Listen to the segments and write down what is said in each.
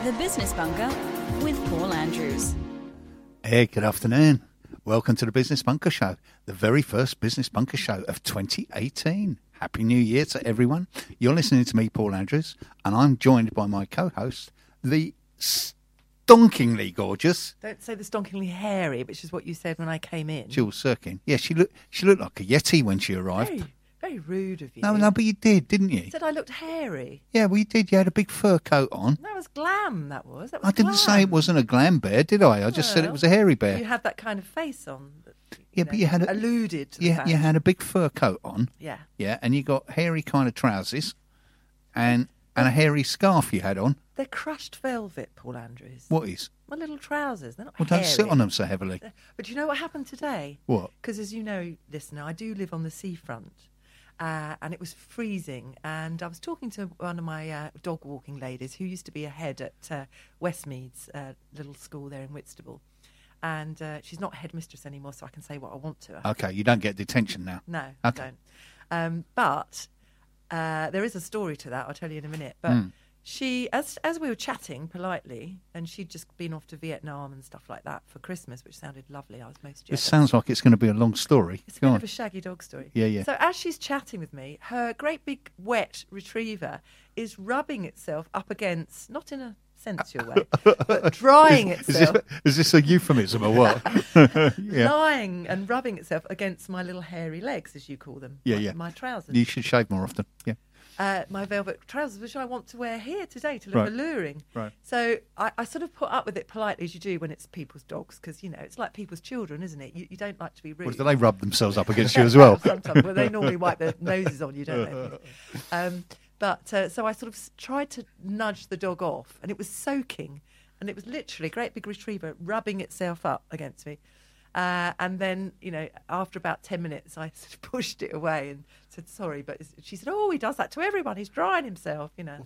The Business Bunker with Paul Andrews. Hey, good afternoon. Welcome to the Business Bunker Show, the very first Business Bunker Show of 2018. Happy New Year to everyone. You're listening to me, Paul Andrews, and I'm joined by my co-host, the stonkingly gorgeous... Don't say the stonkingly hairy, which is what you said when I came in. Jules Sirkin. Yeah, she looked like a Yeti when she arrived. Very rude of you. No, but you did, didn't you? You said I looked hairy. Yeah, well, you did. You had a big fur coat on. That was glam, that was. I didn't say it wasn't a glam bear, did I? I just said it was a hairy bear. You had that kind of face on. But you had alluded to the fact. You had a big fur coat on. Yeah. Yeah, and you got hairy kind of trousers and a hairy scarf you had on. They're crushed velvet, Paul Andrews. What is? My little trousers. They're not Well, hairy. don't sit on them so heavily. But you know what happened today? What? Because as you know, listener, I do live on the seafront. And it was freezing, and I was talking to one of my dog walking ladies who used to be a head at Westmead's little school there in Whitstable, and she's not headmistress anymore, so I can say what I want to her. Okay, you don't get detention now. No, okay. I don't. But there is a story to that. I'll tell you in a minute. But she, as we were chatting politely, and she'd just been off to Vietnam and stuff like that for Christmas, which sounded lovely. I was most jealous. It sounds like it's going to be a long story. It's a bit of a shaggy dog story. Yeah. So as she's chatting with me, her great big wet retriever is rubbing itself up against, not in a sensual way, but drying itself. Is this a euphemism or what? Yeah. Lying and rubbing itself against my little hairy legs, as you call them. Yeah. My trousers. You should shave more often. Yeah. My velvet trousers, which I want to wear here today to look alluring. Right. So I sort of put up with it politely, as you do when it's people's dogs, because, you know, it's like people's children, isn't it? You don't like to be rude. Well, do they rub themselves up against you as well? Sometimes. Well, they normally wipe their noses on you, don't they? So I sort of tried to nudge the dog off, and it was soaking, and it was literally a great big retriever rubbing itself up against me. And then, you know, after about 10 minutes, I sort of pushed it away and said, sorry. But she said, oh, he does that to everyone. He's drying himself, you know.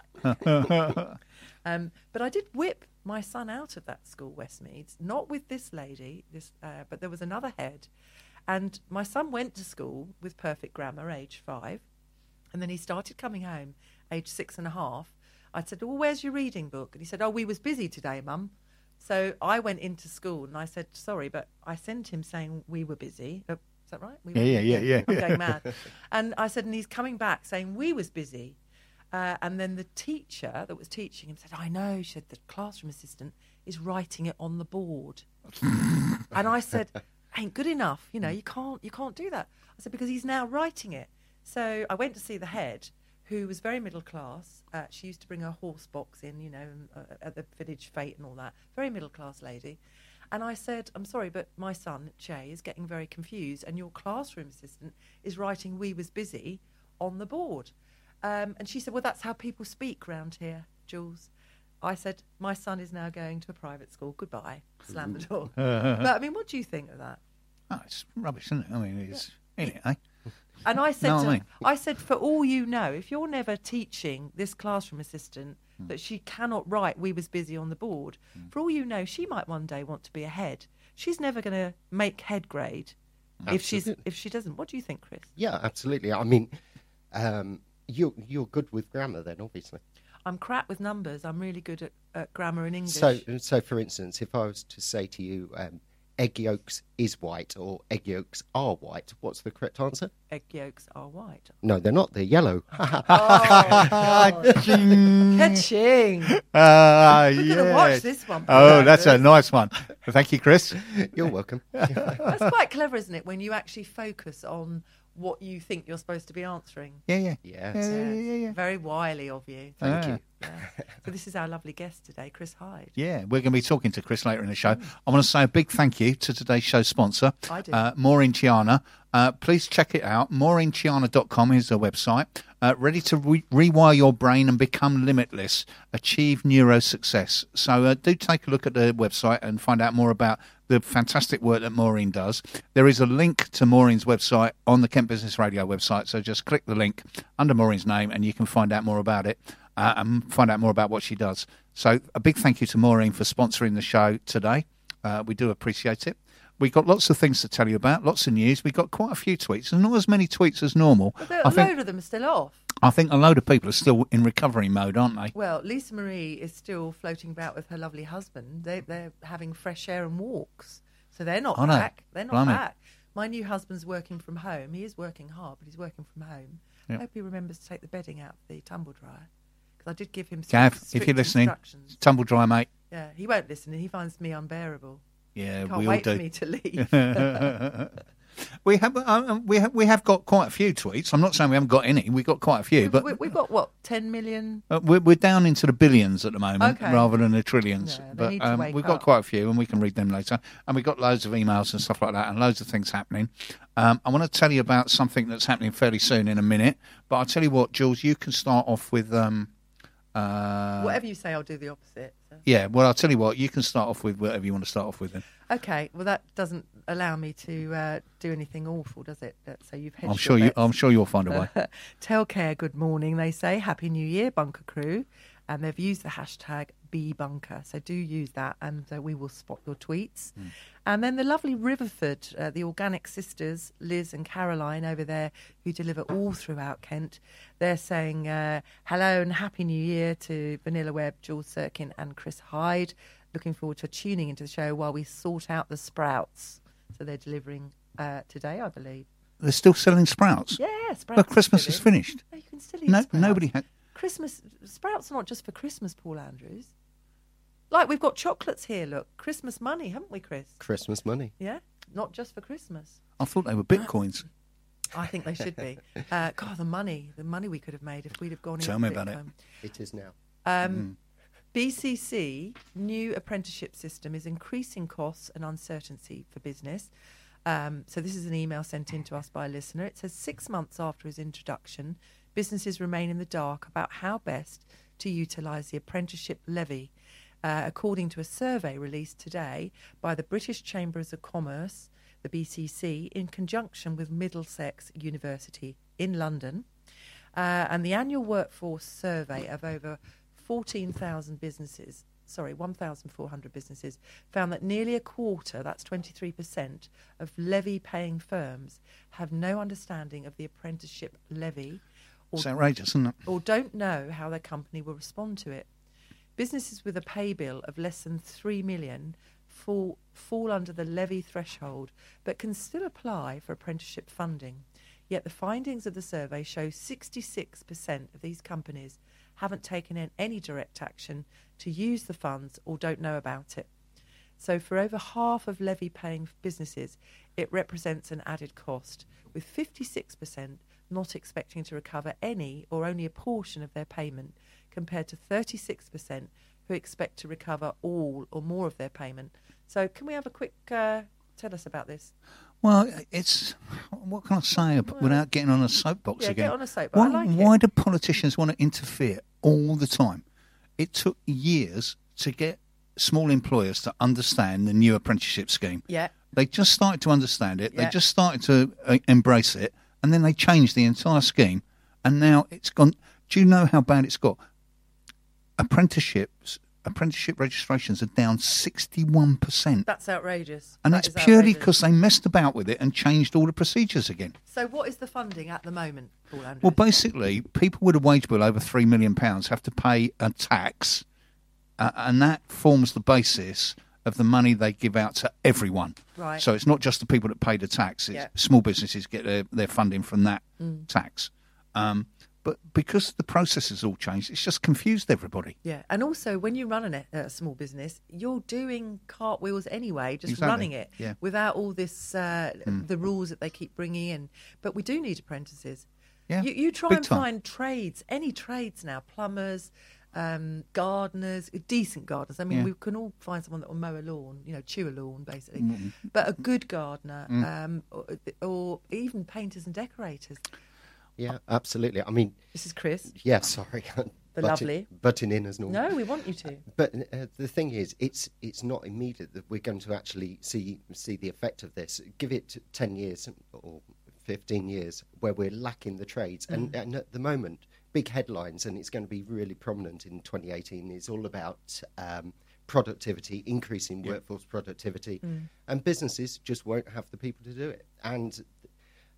Right. But I did whip my son out of that school, Westmeads, not with this lady, but there was another head. And my son went to school with perfect grammar, age 5. And then he started coming home, age 6.5. I said, oh, where's your reading book? And he said, oh, we was busy today, Mum. So I went into school and I said, sorry, but I sent him saying we were busy. Is that right? Yeah. I'm going mad. And I said, and he's coming back saying we was busy. And then the teacher that was teaching him said, I know. She said, the classroom assistant is writing it on the board. And I said, ain't good enough. You know, you can't do that. I said, because he's now writing it. So I went to see the head, who was very middle class. She used to bring her horse box in, you know, at the village fete and all that. Very middle class lady. And I said, I'm sorry, but my son, Jay, is getting very confused, and your classroom assistant is writing we was busy on the board. And she said, well, that's how people speak round here, Jules. I said, my son is now going to a private school. Goodbye. Slam the door. But, I mean, what do you think of that? Oh, it's rubbish, isn't it? I mean, it's... Yeah. And I said, No, I said, for all you know, if you're never teaching this classroom assistant that she cannot write we was busy on the board, for all you know, she might one day want to be a head. She's never going to make head grade if she doesn't. What do you think, Chris? Yeah, absolutely. I mean, you're good with grammar then, obviously. I'm crap with numbers. I'm really good at grammar and English. So for instance, if I was to say to you, egg yolks is white or egg yolks are white, what's the correct answer? Egg yolks are white. No, they're not. They're yellow. Catching. We're going to watch this one. Oh, that's a nice one. Thank you, Chris. You're welcome. That's quite clever, isn't it, when you actually focus on what you think you're supposed to be answering. Yeah. Very wily of you. Thank you. Yeah. So this is our lovely guest today, Chris Hyde. Yeah, we're going to be talking to Chris later in the show. I want to say a big thank you to today's show sponsor, Maureen Chiana. Please check it out. MaureenChiana.com is the website. Ready to rewire your brain and become limitless. Achieve neuro success. So do take a look at the website and find out more about the fantastic work that Maureen does. There is a link to Maureen's website on the Kent Business Radio website. So just click the link under Maureen's name and you can find out more about it. And find out more about what she does. So a big thank you to Maureen for sponsoring the show today. We do appreciate it. We've got lots of things to tell you about, lots of news. We've got quite a few tweets, and not as many tweets as normal. But a load of them are still off. I think a load of people are still in recovery mode, aren't they? Well, Lisa Marie is still floating about with her lovely husband. They're having fresh air and walks. So they're not I know. back. They're not Blimey. back. My new husband's working from home. He is working hard, but he's working from home. Yeah. I hope he remembers to take the bedding out of the tumble dryer. Because I did give him Gav, if strict you're listening, instructions. tumble dry, mate. Yeah, he won't listen and he finds me unbearable. Yeah, Can't we all wait do. for me to leave. We have got quite a few tweets. I'm not saying we haven't got any. We've got quite a few, but We've got, what, 10 million? we're down into the billions at the moment Okay. rather than the trillions. Yeah, they but need to wake we've got up. quite a few, and we can read them later. And we've got loads of emails and stuff like that, and loads of things happening. I want to tell you about something that's happening fairly soon in a minute. But I'll tell you what, Jules, you can start off with. Whatever you say, I'll do the opposite. So. Yeah, well, I'll tell you what, you can start off with whatever you want to start off with. Then Okay, well, that doesn't allow me to do anything awful, does it? So you've hedged I'm sure your you. bets. I'm sure you'll find a way. Telcare, good morning, they say. Happy New Year, Bunker Crew. And they've used the hashtag #BeBunker. So do use that and we will spot your tweets. And then the lovely Riverford, the organic sisters, Liz and Caroline over there, who deliver all throughout Kent. They're saying hello and Happy New Year to Vanilla Webb, Jules Sirkin and Chris Hyde. Looking forward to tuning into the show while we sort out the sprouts. So they're delivering today, I believe. They're still selling sprouts. Yeah, sprouts. But Christmas still is in. finished. No, you can still eat No, sprouts. nobody had. Christmas sprouts are not just for Christmas, Paul Andrews. Like we've got chocolates here. Look, Christmas money, haven't we, Chris? Christmas money. Yeah, not just for Christmas. I thought they were bitcoins. I think they should be. God, the money we could have made if we'd have gone. Tell into me about it. Bitcoin. It is now. BCC new apprenticeship system is increasing costs and uncertainty for business. So this is an email sent in to us by a listener. It says 6 months after his introduction, businesses remain in the dark about how best to utilise the apprenticeship levy, according to a survey released today by the British Chambers of Commerce, the BCC, in conjunction with Middlesex University in London. And the annual workforce survey of over 1,400 businesses, found that nearly a quarter, that's 23%, of levy-paying firms have no understanding of the apprenticeship levy It's outrageous, isn't it? or don't know how their company will respond to it. Businesses with a pay bill of less than 3 million fall under the levy threshold, but can still apply for apprenticeship funding. Yet the findings of the survey show 66% of these companies haven't taken any direct action to use the funds or don't know about it. So for over half of levy-paying businesses, it represents an added cost, with 56% not expecting to recover any or only a portion of their payment, compared to 36% who expect to recover all or more of their payment. So can we have a quick tell us about this? Well, it's what can I say without getting on a soapbox Yeah, again? get on a soapbox. I like it. Why do politicians want to interfere all the time? It took years to get small employers to understand the new apprenticeship scheme. Yeah. They just started to understand it. Yeah. They just started to embrace it, and then they changed the entire scheme, and now it's gone. Do you know how bad it's got? Apprenticeship registrations are down 61%. That's outrageous. And That it's is purely outrageous. because they messed about with it and changed all the procedures again. So what is the funding at the moment, Paul Andrews? Well, basically, people with a wage bill over £3 million have to pay a tax, and that forms the basis of the money they give out to everyone. Right. So it's not just the people that pay the tax. It's Yeah. small businesses get their funding from that tax. But because the process has all changed, it's just confused everybody. Yeah, and also when you run a small business, you're doing cartwheels anyway, just Exactly. running it Yeah. without all this the rules that they keep bringing in. But we do need apprentices. Yeah, You try big and time. find trades, any trades now, plumbers, gardeners, decent gardeners. I mean, Yeah. we can all find someone that will mow a lawn, chew a lawn, basically. Mm. But a good gardener, or even painters and decorators. Yeah, absolutely. I mean, This is Chris. yeah, sorry. The lovely. Butting in as normal. No, we want you to. But the thing is, it's not immediate that we're going to actually see the effect of this. Give it 10 years or 15 years where we're lacking the trades. And at the moment, big headlines, and it's going to be really prominent in 2018, is all about productivity, increasing workforce productivity. And businesses just won't have the people to do it. And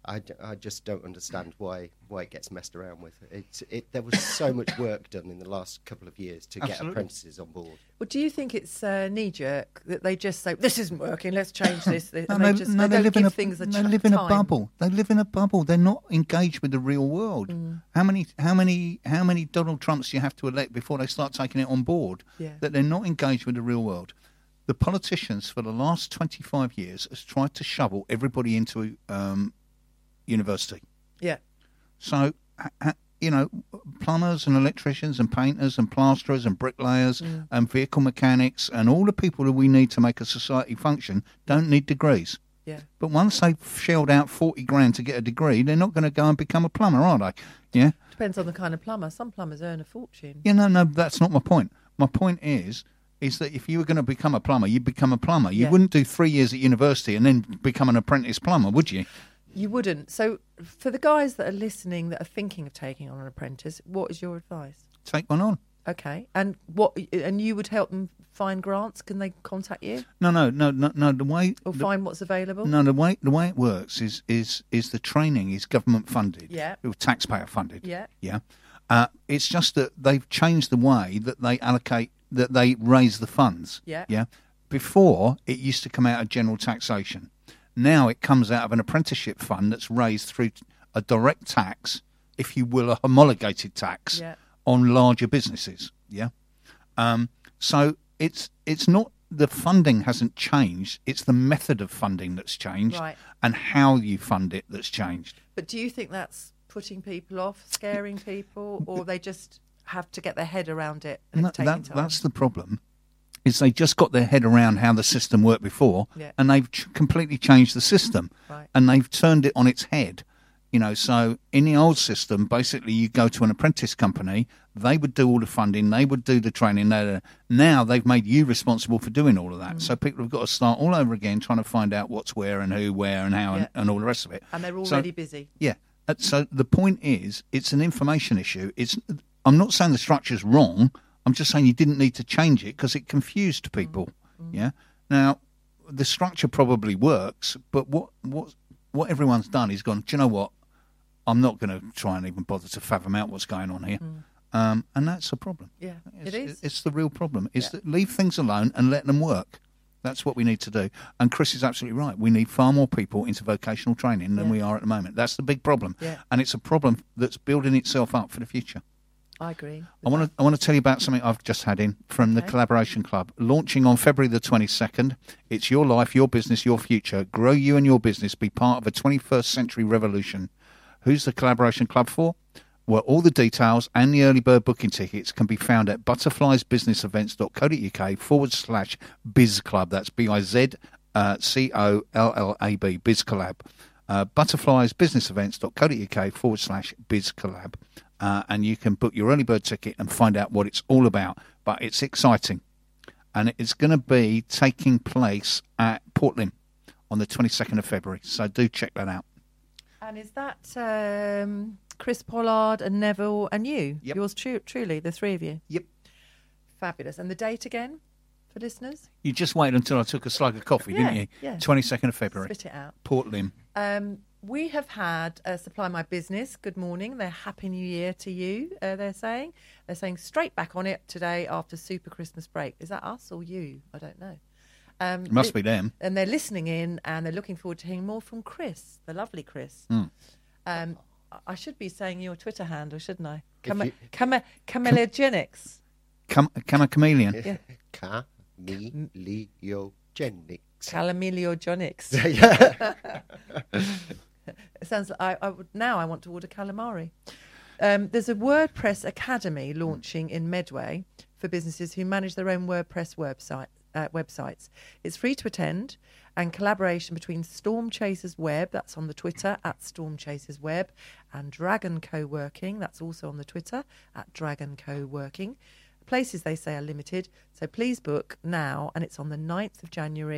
I just don't understand why it gets messed around with. There was so much work done in the last couple of years to get Absolutely. apprentices on board. Well, do you think it's knee-jerk that they just say, this isn't working, let's change this, and No, they don't give things a they live in time? a bubble. They live in a bubble. They're not engaged with the real world. How many Donald Trumps do you have to elect before they start taking it on board? Yeah. That they're not engaged with the real world. The politicians for the last 25 years has tried to shovel everybody into university. Yeah. So, plumbers and electricians and painters and plasterers and bricklayers and vehicle mechanics and all the people that we need to make a society function don't need degrees. Yeah. But once they've shelled out 40 grand to get a degree, they're not going to go and become a plumber, are they? Yeah. Depends on the kind of plumber. Some plumbers earn a fortune. Yeah, no, that's not my point. My point is that if you were going to become a plumber, you'd become a plumber. You Yeah. wouldn't do 3 years at university and then become an apprentice plumber, would you? You wouldn't. So for the guys that are listening that are thinking of taking on an apprentice, what is your advice? Take one on. Okay. And you would help them find grants? Can they contact you No. The way or find what's available? No, the way it works is the training is government funded. Yeah. Or taxpayer funded. Yeah. Yeah. It's just that they've changed the way that they allocate, that they raise the funds. Yeah. Yeah. Before, it used to come out of general taxation. Now it comes out of an apprenticeship fund that's raised through a direct tax, if you will, a homologated tax Yeah. on larger businesses. Yeah. So it's not, the funding hasn't changed. It's the method of funding that's changed, Right. and how you fund it that's changed. But do you think that's putting people off, scaring people, or they just have to get their head around it and it's taking time? That's the problem. Is they just got their head around how the system worked before, Yeah. and they've completely changed the system, Right. and they've turned it on its head. So in the old system, basically you go to an apprentice company, they would do all the funding, they would do the training. Now they've made you responsible for doing all of that. So people have got to start all over again trying to find out what's where and who, where and how, Yeah. and all the rest of it. And they're So- already busy. Yeah. So the point is, it's an information issue. I'm not saying the structure's wrong. I'm just saying you didn't need to change it because it confused people. Yeah. Now, the structure probably works, but what everyone's done is gone, do you know what? I'm not going to try and even bother to fathom out what's going on here. And that's a problem. Yeah, it is. It's the real problem. Is Yeah. that leave things alone and let them work. That's what we need to do. And Chris is absolutely right. We need far more people into vocational training than Yeah. we are at the moment. That's the big problem. Yeah. And it's a problem that's building itself up for the future. I agree. I want to tell you about something I've just had in from the Okay. Collaboration Club, launching on February the 22nd. It's your life, your business, your future. Grow you and your business. Be part of a 21st century revolution. Who's the Collaboration Club for? Well, all the details and the early bird booking tickets can be found at butterfliesbusinessevents.co.uk/biz club. That's BIZCOLLAB, Biz Collab. Butterfliesbusinessevents.co.uk/biz collab. And you can book your early bird ticket and find out what it's all about. But it's exciting. And it's going to be taking place at Portland on the 22nd of February. So do check that out. And is that Chris Pollard and Neville and you? Yep. Yours truly, the three of you? Yep. Fabulous. And the date again for listeners? You just waited until I took a slug of coffee, Yeah, didn't you? yeah. 22nd of February. Spit it out. Portland. We have had Supply My Business. Good morning. They're Happy New Year to you, they're saying. They're saying straight back on it today after Super Christmas break. Is that us or you? I don't know. It must be them. And they're listening in and they're looking forward to hearing more from Chris, the lovely Chris. I should be saying your Twitter handle, shouldn't I? Chameleogenics. Come a chameleon. Yeah. Chameleogenics. Calameliogenics. Yeah. It sounds like I want to order calamari. There's a WordPress Academy launching in Medway for businesses who manage their own WordPress websites. It's free to attend, and collaboration between Storm Chasers Web, that's on the Twitter at Storm Chasers Web, and Dragon Co-working, that's also on the Twitter at Dragon Co-working. Places, they say, are limited, so please book now, and it's on the 9th of January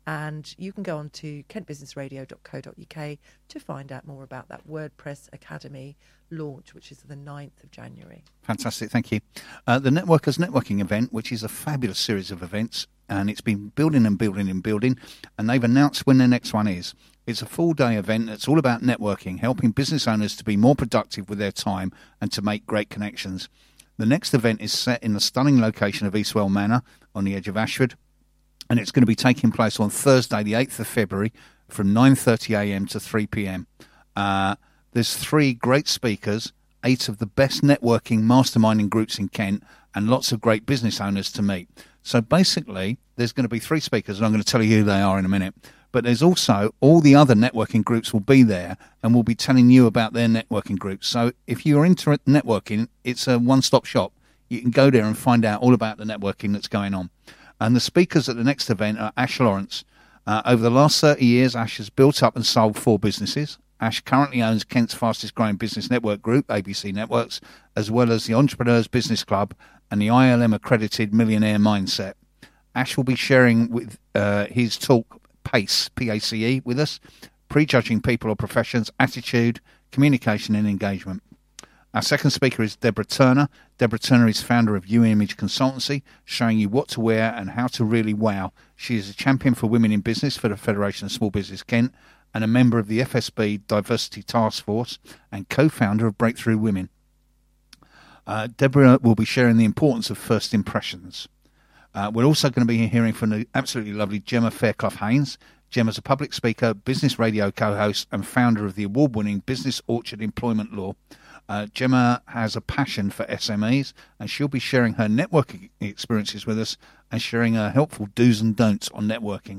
And you can go on to kentbusinessradio.co.uk to find out more about that WordPress Academy launch, which is the 9th of January. Fantastic, thank you. The Networkers Networking event, which is a fabulous series of events, and it's been building and building and building, and they've announced when the next one is. It's a full-day event that's all about networking, helping business owners to be more productive with their time and to make great connections. The next event is set in the stunning location of Eastwell Manor on the edge of Ashford, and it's going to be taking place on Thursday, the 8th of February, from 9:30am to 3pm. There's 3 great speakers, 8 of the best networking masterminding groups in Kent, and lots of great business owners to meet. So basically, there's going to be 3 speakers, and I'm going to tell you who they are in a minute. But there's also all the other networking groups will be there, and we'll be telling you about their networking groups. So if you're into networking, it's a one-stop shop. You can go there and find out all about the networking that's going on. And the speakers at the next event are Ash Lawrence. Over the last 30 years, Ash has built up and sold 4 businesses. Ash currently owns Kent's fastest growing business network group, ABC Networks, as well as the Entrepreneurs Business Club and the ILM accredited Millionaire Mindset. Ash will be sharing with his talk, PACE, P-A-C-E, with us, prejudging people or professions, attitude, communication and engagement. Our second speaker is Deborah Turner. Deborah Turner is founder of U Image Consultancy, showing you what to wear and how to really wow. She is a champion for women in business for the Federation of Small Business Kent and a member of the FSB Diversity Task Force and co-founder of Breakthrough Women. Deborah will be sharing the importance of first impressions. We're also going to be hearing from the absolutely lovely Gemma Fairclough-Haynes. Gemma's a public speaker, business radio co-host and founder of the award-winning Business Orchard Employment Law. Gemma has a passion for SMEs, and she'll be sharing her networking experiences with us and sharing her helpful do's and don'ts on networking.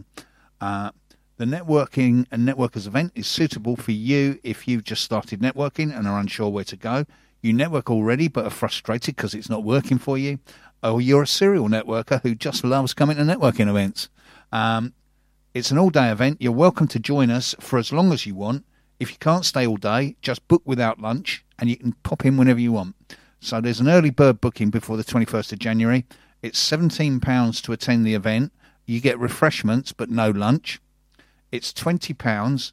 The Networking and Networkers event is suitable for you if you've just started networking and are unsure where to go. You network already but are frustrated because it's not working for you. Or you're a serial networker who just loves coming to networking events. It's an all-day event. You're welcome to join us for as long as you want. If you can't stay all day, just book without lunch, and you can pop in whenever you want. So there's an early bird booking before the 21st of January. It's £17 to attend the event. You get refreshments, but no lunch. It's £20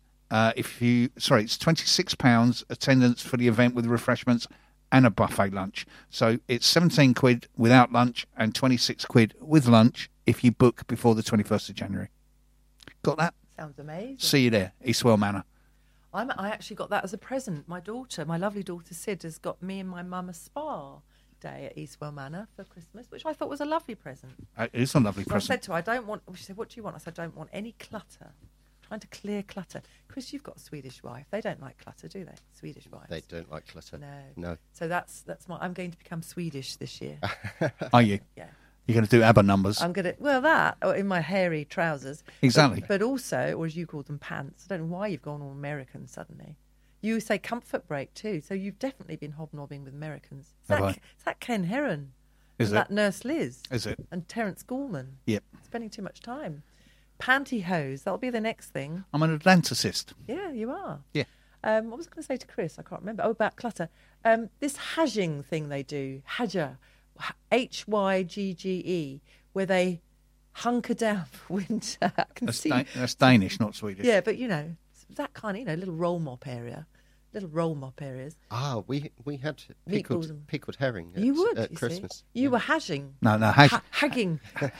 it's £26 attendance for the event with refreshments and a buffet lunch. So it's 17 quid without lunch and 26 quid with lunch if you book before the 21st of January. Got that? Sounds amazing. See you there, Eastwell Manor. I actually got that as a present. My daughter, my lovely daughter Sid, has got me and my mum a spa day at Eastwell Manor for Christmas, which I thought was a lovely present. It is a lovely So present. I said to her, I don't want... She said, what do you want? I said, I don't want any clutter. I'm trying to clear clutter. Chris, you've got a Swedish wife. They don't like clutter, do they? Swedish wives. They don't like clutter. No. So that's my... I'm going to become Swedish this year. Are you? Yeah. You're going to do ABBA numbers. I'm going to... Well, that, or in my hairy trousers. Exactly. But also, or as you call them, pants. I don't know why you've gone all American suddenly. You say comfort break too, so you've definitely been hobnobbing with Americans. Is that Ken Heron? Is and it? That Nurse Liz? Is it? And Terence Gorman? Yep. Spending too much time. Pantyhose, that'll be the next thing. I'm an Atlanticist. Yeah, you are. Yeah. What was I going to say to Chris? I can't remember. Oh, about clutter. This hajing thing they do, Haja, H-Y-G-G-E, where they hunker down for winter. I can see. That's Danish, not Swedish. Yeah, but, that kind of, little roll mop areas. We had pickled herring You would, at you Christmas. See? You were hashing. No, Hagging.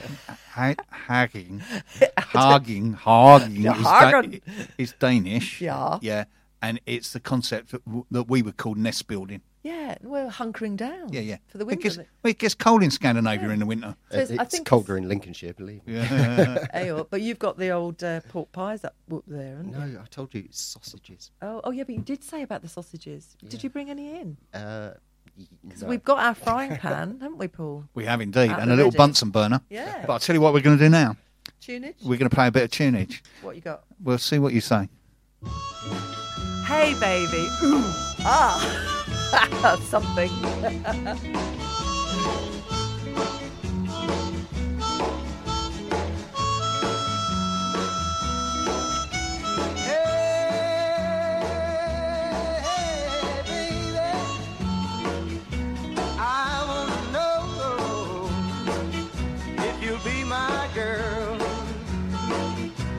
Hagging is Danish. Yeah. Yeah, and it's the concept that we would call nest building. Yeah, we're hunkering down. Yeah. For the winter. It gets cold in Scandinavia in the winter. So I It's think colder in Lincolnshire, believe me. Ayo, but you've got the old pork pies up there, haven't you? No, I told you it's sausages. Oh, yeah, but you did say about the sausages. Yeah. Did you bring any in? Because No. we've got our frying pan, haven't we, Paul? We have indeed, At and the a little ready. Bunsen burner. Yeah. But I'll tell you what we're going to do now. Tunage? We're going to play a bit of tunage. What you got? We'll see what you say. Hey, baby. Ooh. Ah. Something. I wanna know if you'll be my girl.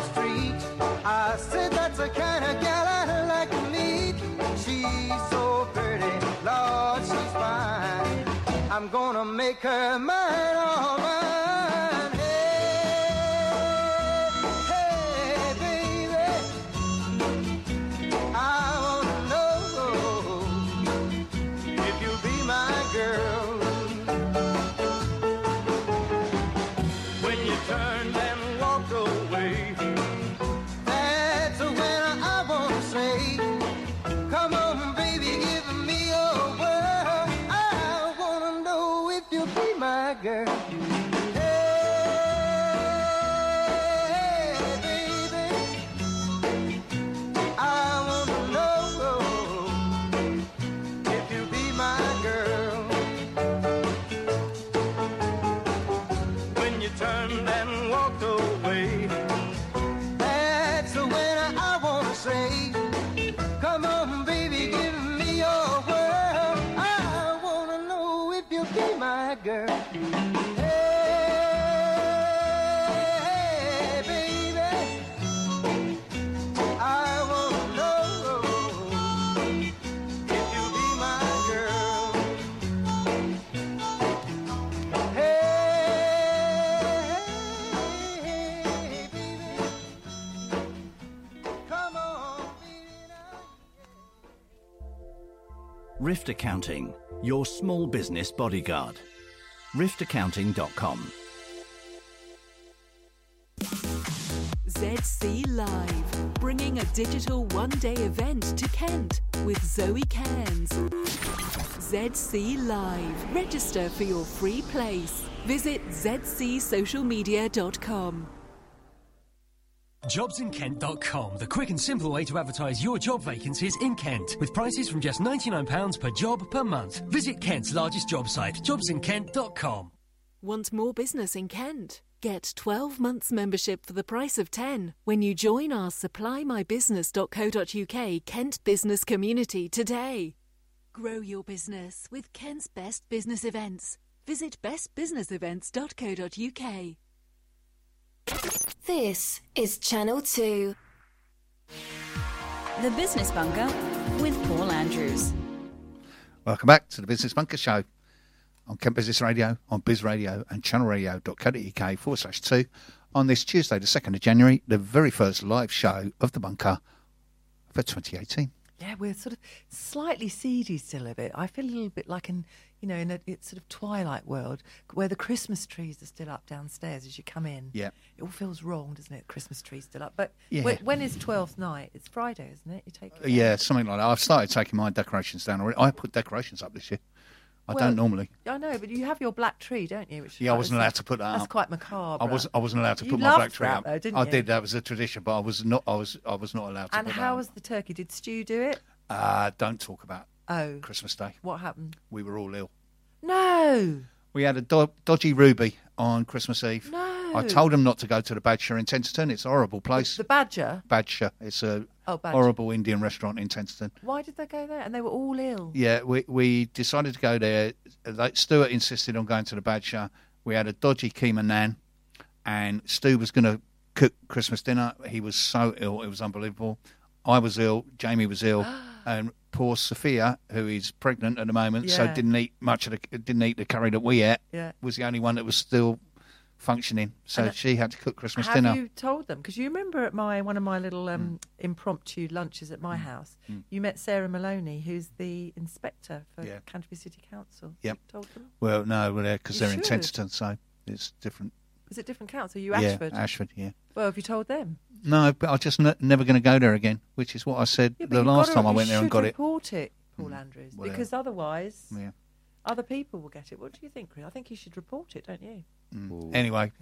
street. I said that's the kind of gal I like to meet. She's so pretty, Lord, she's fine. I'm gonna make her mine, all mine. Hey, hey, baby, I wanna know if you'll be my girl. When you turned and walked away, that's when I wanna say, come on, baby, give me your word. I wanna know if you'll be my girl. Hey, baby, I wanna know if you'll be my girl. When you turned and walked away, that's when I wanna say, come on, baby, give me your word. I wanna know if you'll be my girl. Hey, baby, I wanna know if you'll be my girl. Hey, baby, come on, baby, now. Rift Accounting, your small business bodyguard. riftaccounting.com. ZC Live, bringing a digital one-day event to Kent with Zoe Cairns. ZC Live. Register for your free place. Visit zcsocialmedia.com. JobsInKent.com, the quick and simple way to advertise your job vacancies in Kent, with prices from just £99 per job per month. Visit Kent's largest job site, JobsInKent.com. Want more business in Kent? Get 12 months membership for the price of 10 when you join our supplymybusiness.co.uk Kent business community today. Grow your business with Kent's best business events. Visit bestbusinessevents.co.uk. This is Channel 2. The Business Bunker with Paul Andrews. Welcome back to the Business Bunker Show on Kent Business Radio, on Biz Radio and channelradio.co.uk/2 on this Tuesday, the 2nd of January, the very first live show of the Bunker for 2018. Yeah, we're sort of slightly seedy still a bit. I feel a little bit like in a it's sort of twilight world where the Christmas trees are still up downstairs as you come in. Yeah. It all feels wrong, doesn't it? Christmas trees still up. But Yeah. when is 12th night? It's Friday, isn't it? You take it Yeah, down? something like that. I've started taking my decorations down already. I put decorations up this year. I Well, don't normally. I know, but you have your black tree, don't you? Which is Yeah, I quite- wasn't allowed to put that That's up. quite macabre. I wasn't allowed to You put my loved black tree that up. though, didn't I you? did. That was a tradition, but I was not allowed to And put that how up. was the turkey? Did Stu do it? Don't talk about Oh, Christmas Day. what happened? We were all ill. No, We had a dodgy Ruby on Christmas Eve. no. I told him not to go to the Badger in Tenterton. It's a horrible place. The Badger. Badger. It's a Badger. horrible Indian restaurant in Tenterton. Why did they go there? And they were all ill. Yeah, we decided to go there. Stuart insisted on going to the Badger. We had a dodgy keema nan, and Stu was going to cook Christmas dinner. He was so ill, it was unbelievable. I was ill, Jamie was ill, and poor Sophia, who is pregnant at the moment, so Yeah. didn't eat the curry that we ate. Yeah. Was the only one that was still functioning, so And she had to cook Christmas Have dinner. you told them? Because you remember at one of my little impromptu lunches at my house, you met Sarah Maloney, who's the inspector for Yeah. Canterbury City Council. Yep. You told them? Well, no, because You they're in should. Tenterton, so it's different. Is it different council? You Yeah, Ashford? Ashford, yeah. Well, have you told them? No, but I'm just never going to go there again, which is what I said Yeah, but the you've last gotta- time I you went there and should got it. report it, Paul Andrews, well, because otherwise Yeah. other people will get it. What do you think, Chris? I think you should report it, don't you? Anyway,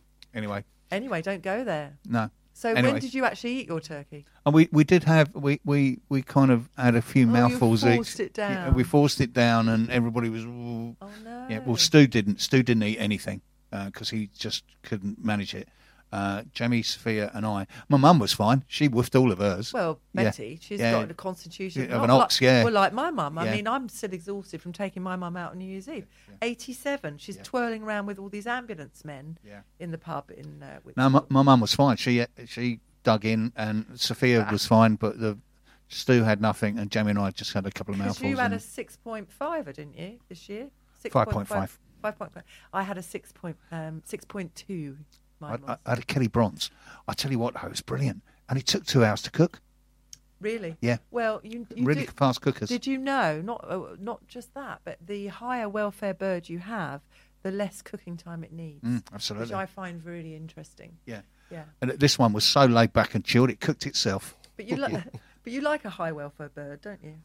Anyway, don't go there. no. So Anyway. when did you actually eat your turkey? And we did have we kind of had a few mouthfuls you each. forced it down. Yeah, we forced it down, and everybody was. Oh no. Yeah, well, Stu didn't. Stu didn't eat anything because he just couldn't manage it. Jamie, Sophia, and I. My mum was fine. She woofed all of hers. Well, Yeah. Betty, she's Yeah. got a constitution Of not an ox, like, yeah. Well, like my mum. I Yeah. mean, I'm still exhausted from taking my mum out on New Year's Eve. 87. She's twirling around with all these ambulance men in the pub in. No, my mum was fine. She dug in, and Sophia was fine, but the Stu had nothing, and Jamie and I just had a couple of Because mouthfuls. you had and a 6.5, didn't you, this year? 5.5. 5.5. I had a 6.2. I had a Kelly Bronze. I tell you what, though, it was brilliant, and it took 2 hours to cook. Really? Yeah. Well, you Really fast cookers. Did you know, not just that, but the higher welfare bird you have, the less cooking time it needs. Absolutely. Which I find really interesting. Yeah. Yeah. And this one was so laid back and chilled, it cooked itself. But you like, but you like a high welfare bird, don't you?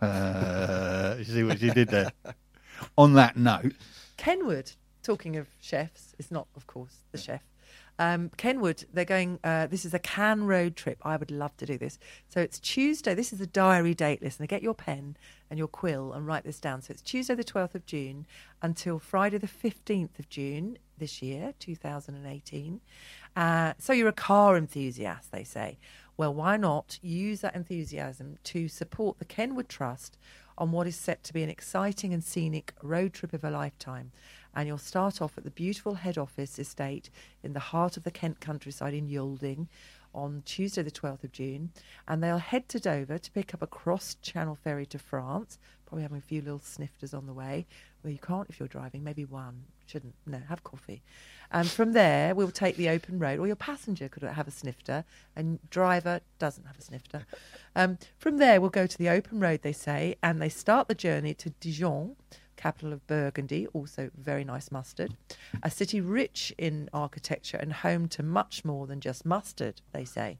You see what you did there? On that note, Kenwood, talking of chefs, is not, of course, the chef. Kenwood, they're going, this is a Cannes road trip. I would love to do this. So it's Tuesday. This is a diary date, listener. Get your pen and your quill and write this down. So it's Tuesday the 12th of June until Friday the 15th of June this year, 2018. So you're a car enthusiast, they say. Well, why not use that enthusiasm to support the Kenwood Trust on what is set to be an exciting and scenic road trip of a lifetime. And you'll start off at the beautiful head office estate in the heart of the Kent countryside in Yalding on Tuesday the 12th of June. And they'll head to Dover to pick up a cross-channel ferry to France, probably having a few little snifters on the way. Well, you can't if you're driving, maybe one. Shouldn't. No, have coffee. And from there, we'll take the open road, or your passenger could have a snifter, and driver doesn't have a snifter. From there, we'll go to the open road, they say, and they start the journey to Dijon, capital of Burgundy, also very nice mustard, a city rich in architecture and home to much more than just mustard, they say.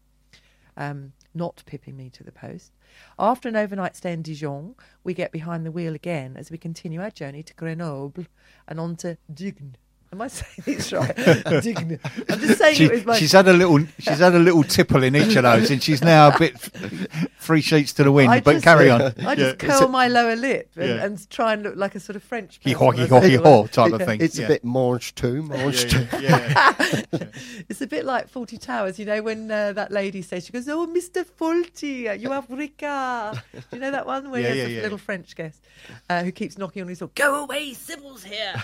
Not pipping me to the post. After an overnight stay in Dijon, we get behind the wheel again as we continue our journey to Grenoble and on to Digne. Am I saying this right? Digne. I'm just saying it with my... She's had a little tipple in each of those, and she's now a bit 3 sheets to the wind. But carry on. I just curl my lower lip and try and look like a sort of French person. Hee-haw type of thing. It's a bit mange tout. It's a bit like Fawlty Towers, you know, when that lady says, she goes, "Oh, Mr. Fawlty, you have Ricard." Do you know that one where he has a little French guest who keeps knocking on his door, "Go away, Sybil's here."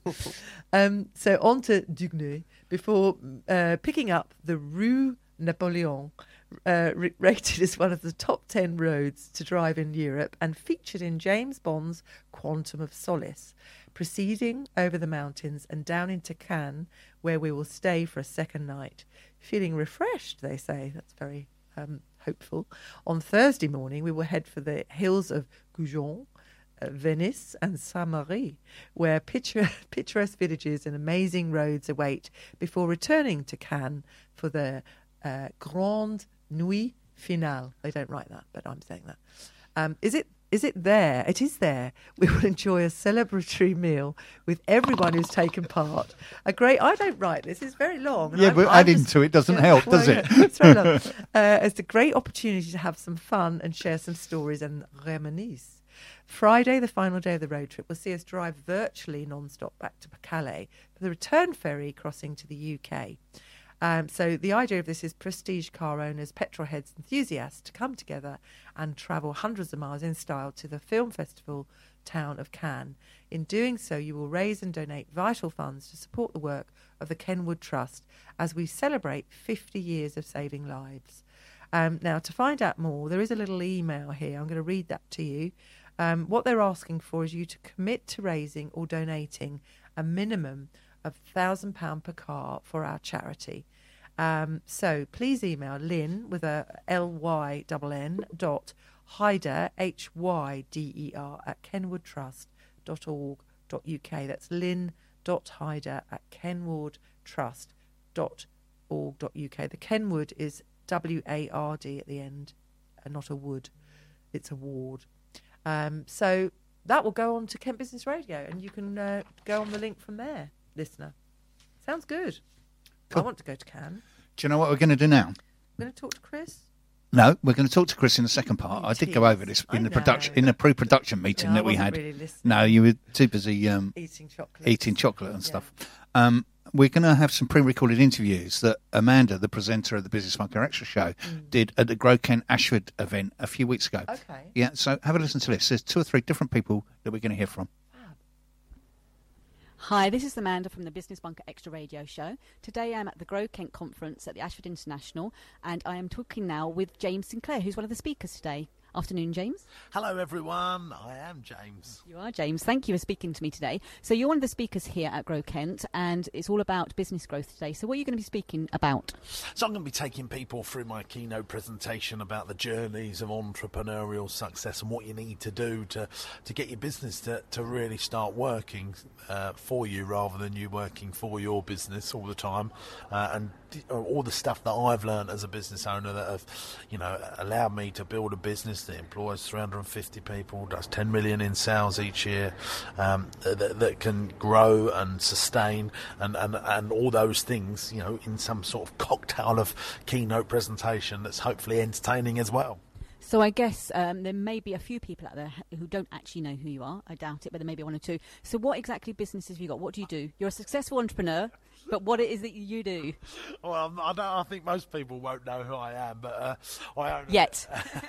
So on to Digne before picking up the Rue Napoleon, rated as one of the top 10 roads to drive in Europe and featured in James Bond's Quantum of Solace, proceeding over the mountains and down into Cannes, where we will stay for a second night. Feeling refreshed, they say. That's very hopeful. On Thursday morning, we will head for the hills of Goujon, Venice and Saint-Marie, where picturesque villages and amazing roads await before returning to Cannes for the Grande Nuit Finale. They don't write that, but I'm saying that. Is it there? It is there. We will enjoy a celebratory meal with everyone who's taken part. I don't write this. It's very long. Yeah, but adding to it doesn't help, does it? It's very long. It's a great opportunity to have some fun and share some stories and reminisce. Friday, the final day of the road trip, will see us drive virtually non-stop back to Calais for the return ferry crossing to the UK. So the idea of this is prestige car owners, petrol heads, enthusiasts to come together and travel hundreds of miles in style to the film festival town of Cannes. In doing so, you will raise and donate vital funds to support the work of the Kenwood Trust as we celebrate 50 years of saving lives. Now, to find out more, there is a little email here. I'm going to read that to you. What they're asking for is you to commit to raising or donating a minimum of £1,000 per car for our charity. So please email Lynn with a LYNN Hyder HYDER at kenwoodtrust.org.uk. That's lynn.hyder at kenwoodtrust.org.uk. The Kenwood is WARD at the end, and not a wood. It's a ward. So that will go on to Kent Business Radio, and you can go on the link from there, listener. Sounds good. Cool. I want to go to Cannes. Do you know what we're going to do now? We're going to talk to Chris. No, we're going to talk to Chris in the second part. I did go over this in the pre-production meeting that we had. Really listening. No, you were too busy eating chocolate and stuff. we're going to have some pre-recorded interviews that Amanda, the presenter of the Business Bunker Extra show, did at the Grow Kent Ashford event a few weeks ago. Okay. Yeah, so have a listen to this. There's 2 or 3 different people that we're going to hear from. Hi, this is Amanda from the Business Bunker Extra radio show. Today I'm at the Grow Kent conference at the Ashford International, and I am talking now with James Sinclair, who's one of the speakers today. Afternoon, James. Hello, everyone. I am James. You are James. Thank you for speaking to me today. So you're one of the speakers here at Grow Kent, and it's all about business growth today. So what are you going to be speaking about? So I'm going to be taking people through my keynote presentation about the journeys of entrepreneurial success and what you need to do to get your business to really start working for you rather than you working for your business all the time, and all the stuff that I've learned as a business owner that have, allowed me to build a business that employs 350 people, does 10 million in sales each year, that can grow and sustain and all those things, in some sort of cocktail of keynote presentation that's hopefully entertaining as well. So I guess there may be a few people out there who don't actually know who you are. I doubt it, but there may be 1 or 2. So what exactly businesses have you got? What do you do? You're a successful entrepreneur, but what it is that you do? Well, I think most people won't know who I am, but I own... Yet.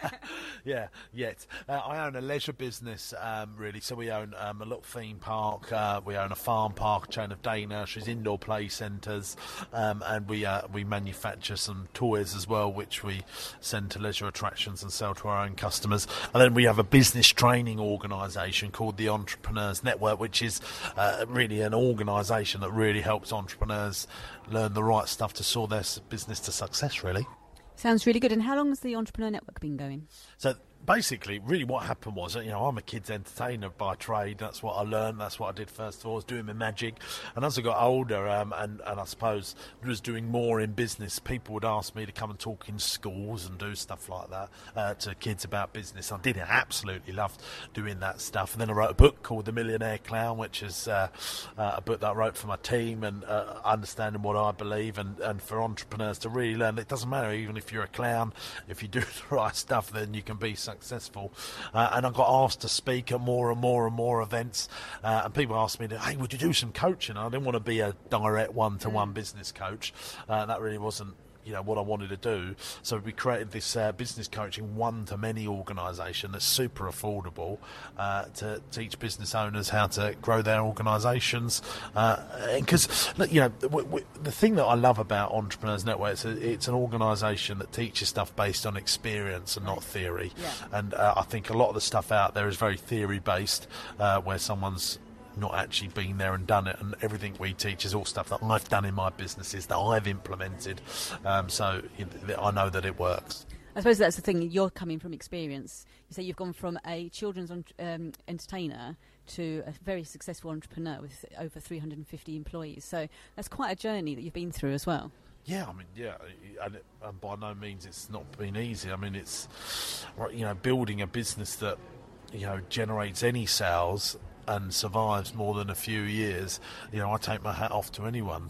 Yet. I own a leisure business, really. So we own a little theme park. We own a farm park, a chain of day nurseries, indoor play centres, and we manufacture some toys as well, which we send to leisure attractions and sell to our own customers. And then we have a business training organisation called the Entrepreneurs Network, which is really an organisation that really helps entrepreneurs learn the right stuff to soar their business to success, really. Sounds really good. And how long has the Entrepreneur Network been going? So basically, really what happened was, I'm a kids entertainer by trade. That's what I learned. That's what I did first of all, was doing my magic. And as I got older, and I suppose was doing more in business, people would ask me to come and talk in schools and do stuff like that to kids about business. I did it. Absolutely loved doing that stuff. And then I wrote a book called The Millionaire Clown, which is a book that I wrote for my team and understanding what I believe and for entrepreneurs to really learn that it doesn't matter, even if you're a clown, if you do the right stuff, then you can be successful. And I got asked to speak at more and more events, and people asked me, hey, would you do some coaching? I didn't want to be a direct one-to-one business coach. That really wasn't what I wanted to do. So we created this business coaching one-to-many organisation that's super affordable to teach business owners how to grow their organisations. Because the thing that I love about Entrepreneurs Network is it's an organisation that teaches stuff based on experience and not theory. Yeah. And I think a lot of the stuff out there is very theory-based, where someone's not actually been there and done it, and everything we teach is all stuff that I've done in my businesses that I've implemented, so I know that it works. I suppose that's the thing, you're coming from experience. You say you've gone from a children's entertainer to a very successful entrepreneur with over 350 employees, so that's quite a journey that you've been through as well. Yeah, and by no means it's not been easy. It's building a business that generates any sales and survives more than a few years. I take my hat off to anyone.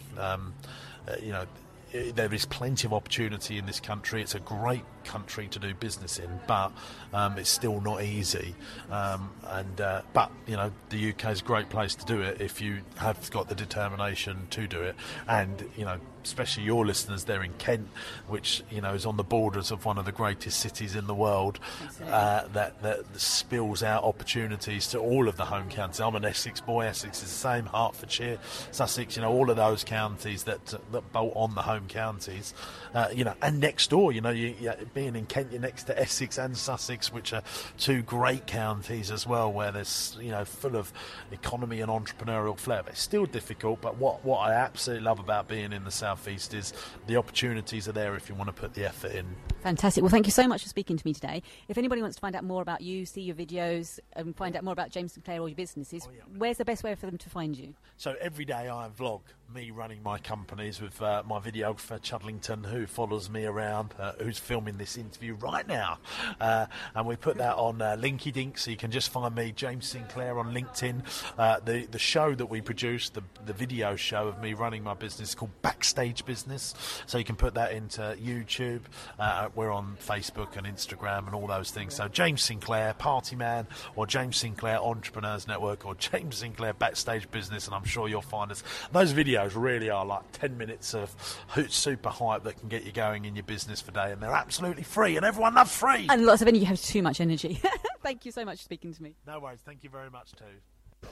There is plenty of opportunity in this country. It's a great country to do business in, but it's still not easy. But the UK is a great place to do it if you have got the determination to do it. And especially your listeners there in Kent, which is on the borders of one of the greatest cities in the world, that spills out opportunities to all of the home counties. I'm an Essex boy. Essex is the same. Hertfordshire, Sussex, all of those counties that bolt on the home counties, and next door, being in Kent, you're next to Essex and Sussex, which are 2 great counties as well, where there's full of economy and entrepreneurial flair. But it's still difficult. But what I absolutely love about being in the Southeast is the opportunities are there if you want to put the effort in. Fantastic. Well, thank you so much for speaking to me today. If anybody wants to find out more about you, see your videos, and find out more about James Sinclair or your businesses, where's the best way for them to find you? So every day I vlog me running my companies with my videographer Chudlington, who follows me around, who's filming this interview right now, and we put that on Linky Dink, so you can just find me, James Sinclair, on LinkedIn. The show that we produce, the video show of me running my business, is called Backstage Business, so you can put that into YouTube. We're on Facebook and Instagram and all those things. So James Sinclair Party Man, or James Sinclair Entrepreneurs Network, or James Sinclair Backstage Business, and I'm sure you'll find us. Those videos videos really are like 10 minutes of super hype that can get you going in your business for day, and they're absolutely free, and everyone loves free. And lots of energy. You have too much energy. Thank you so much for speaking to me. No worries. Thank you very much too.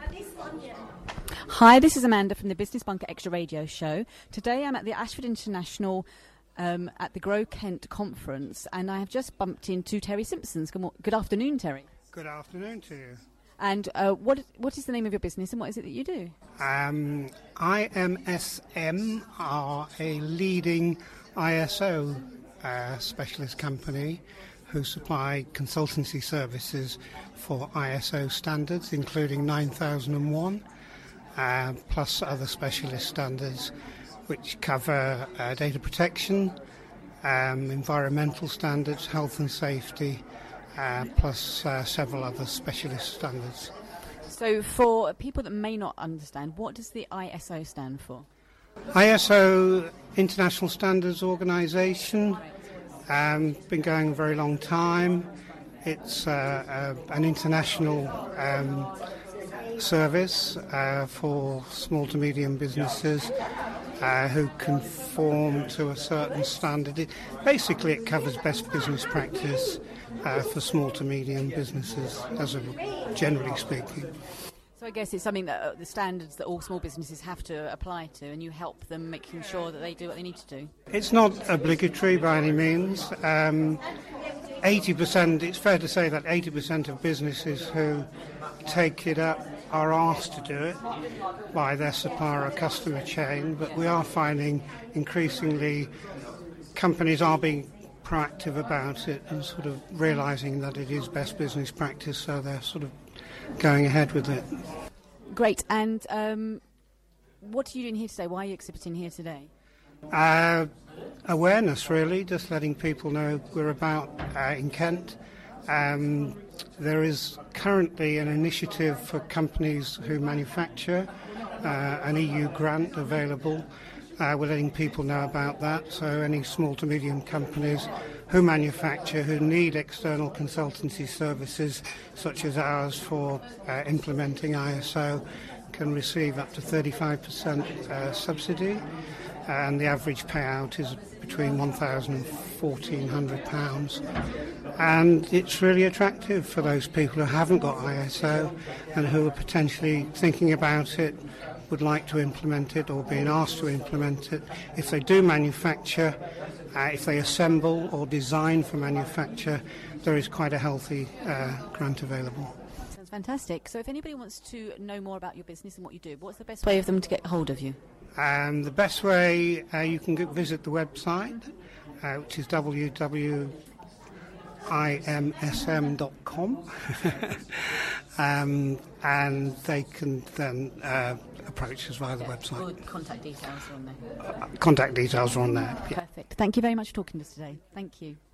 Hi, this is Amanda from the Business Bunker Extra Radio Show. Today I'm at the Ashford International at the Grow Kent conference, and I have just bumped into Terry Simpsons. Good afternoon, Terry. Good afternoon to you. And what is the name of your business, and what is it that you do? IMSM are a leading ISO specialist company who supply consultancy services for ISO standards, including 9001, plus other specialist standards, which cover data protection, environmental standards, health and safety, plus several other specialist standards. So for people that may not understand, what does the ISO stand for? ISO, International Standards Organization, been going a very long time. It's an international service for small to medium businesses who conform to a certain standard. Basically, it covers best business practice for small to medium businesses, generally speaking. So I guess it's something that the standards that all small businesses have to apply to, and you help them making sure that they do what they need to do. It's not obligatory by any means. 80%, it's fair to say that 80% of businesses who take it up are asked to do it by their supplier or customer chain, but we are finding increasingly companies are being proactive about it and sort of realising that it is best business practice, so they're sort of going ahead with it. Great. And what are you doing here today? Why are you exhibiting here today? Awareness, really, just letting people know we're about in Kent. There is currently an initiative for companies who manufacture, an EU grant available. We're letting people know about that, so any small to medium companies who manufacture, who need external consultancy services such as ours for implementing ISO, can receive up to 35% subsidy, and the average payout is between £1,000 and £1,400. And it's really attractive for those people who haven't got ISO and who are potentially thinking about it, would like to implement it or being asked to implement it. If they do manufacture, if they assemble or design for manufacture, there is quite a healthy grant available. Sounds fantastic. So if anybody wants to know more about your business and what you do, what's the best way of them to get hold of you? The best way, you can visit the website, which is www.imsm.com, and they can then approach us via the website. All contact details are on there. Contact details are on there. Yeah. Perfect. Thank you very much for talking to us today. Thank you.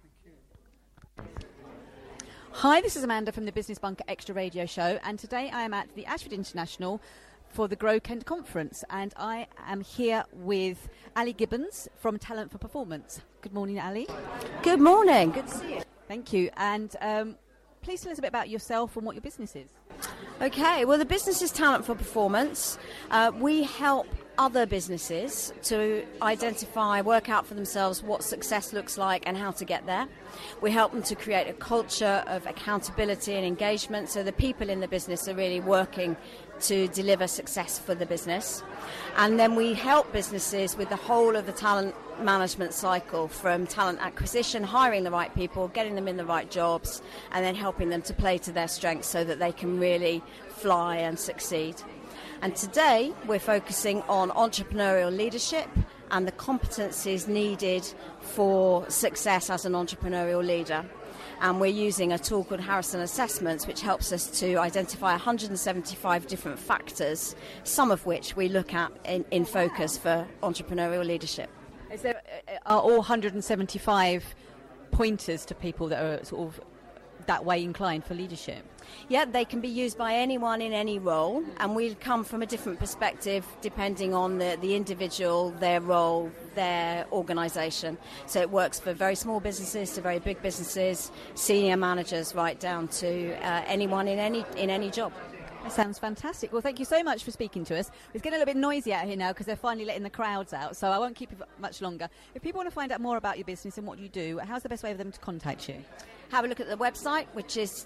Hi, this is Amanda from the Business Bunker Extra Radio Show, and today I am at the Ashford International for the Grow Kent conference, and I am here with Ali Gibbons from Talent for Performance. Good morning, Ali. Good morning. Good to see you. Thank you. And please tell us a bit about yourself and what your business is. Okay, well, the business is Talent for Performance. We help other businesses to identify, work out for themselves what success looks like and how to get there. We help them to create a culture of accountability and engagement, so the people in the business are really working to deliver success for the business. And then we help businesses with the whole of the talent management cycle, from talent acquisition, hiring the right people, getting them in the right jobs, and then helping them to play to their strengths so that they can really fly and succeed. And today we're focusing on entrepreneurial leadership and the competencies needed for success as an entrepreneurial leader. And we're using a tool called Harrison Assessments, which helps us to identify 175 different factors, some of which we look at in focus for entrepreneurial leadership. Are all 175 pointers to people that are sort of that way inclined for leadership? Yeah, they can be used by anyone in any role, and we come from a different perspective depending on the individual, their role, their organisation. So it works for very small businesses to very big businesses, senior managers right down to anyone in any job. That sounds fantastic. Well, thank you so much for speaking to us. It's getting a little bit noisy out here now because they're finally letting the crowds out, so I won't keep you much longer. If people want to find out more about your business and what you do, how's the best way for them to contact you? Have a look at the website, which is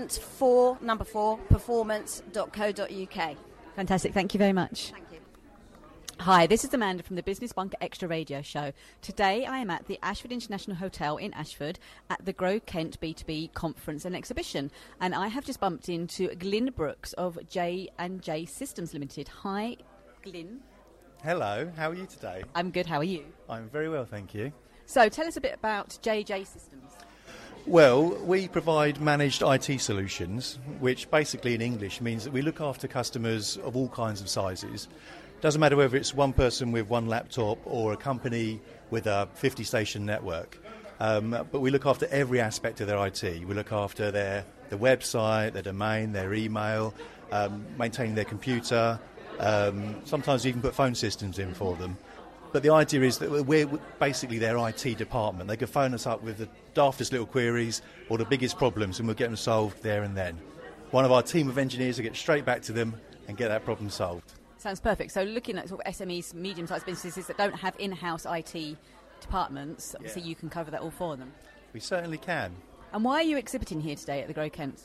talent4performance.co.uk. Fantastic. Thank you very much. Thank you. Hi, this is Amanda from the Business Bunker Extra Radio Show. Today I am at the Ashford International Hotel in Ashford at the Grow Kent B2B Conference and Exhibition, and I have just bumped into Glyn Brooks of J&J Systems Limited. Hi, Glyn. Hello, how are you today? I'm good, how are you? I'm very well, thank you. So tell us a bit about J&J Systems. Well, we provide managed IT solutions, which basically in English means that we look after customers of all kinds of sizes. Doesn't matter whether it's one person with one laptop or a company with a 50-station network, but we look after every aspect of their IT. We look after the website, their domain, their email, maintaining their computer. Sometimes we even put phone systems in for them. But the idea is that we're basically their IT department. They can phone us up with the daftest little queries or the biggest problems, and we'll get them solved there and then. One of our team of engineers will get straight back to them and get that problem solved. Sounds perfect. So looking at sort of SMEs, medium-sized businesses that don't have in-house IT departments, obviously you can cover that all for them. We certainly can. And why are you exhibiting here today at the Grow Kent?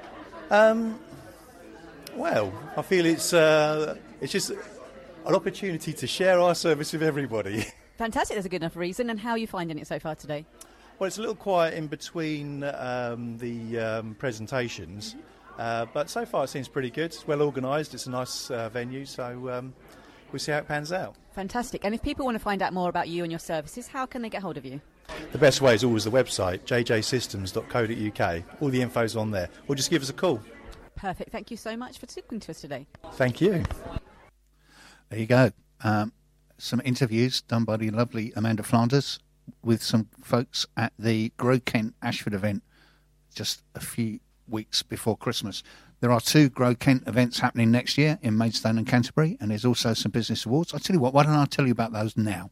Well, I feel it's just an opportunity to share our service with everybody. Fantastic. That's a good enough reason. And how are you finding it so far today? Well, it's a little quiet in between the presentations. But so far it seems pretty good. It's well organised. It's a nice venue, so we'll see how it pans out. Fantastic. And if people want to find out more about you and your services, how can they get hold of you? The best way is always the website, jjsystems.co.uk. All the info's on there. Or just give us a call. Perfect. Thank you so much for speaking to us today. Thank you. There you go. Some interviews done by the lovely Amanda Flanders with some folks at the Grow Kent Ashford event just a few weeks before Christmas. There are 2 Grow Kent events happening next year in Maidstone and Canterbury, and there's also some business awards. I'll tell you what, why don't I tell you about those now?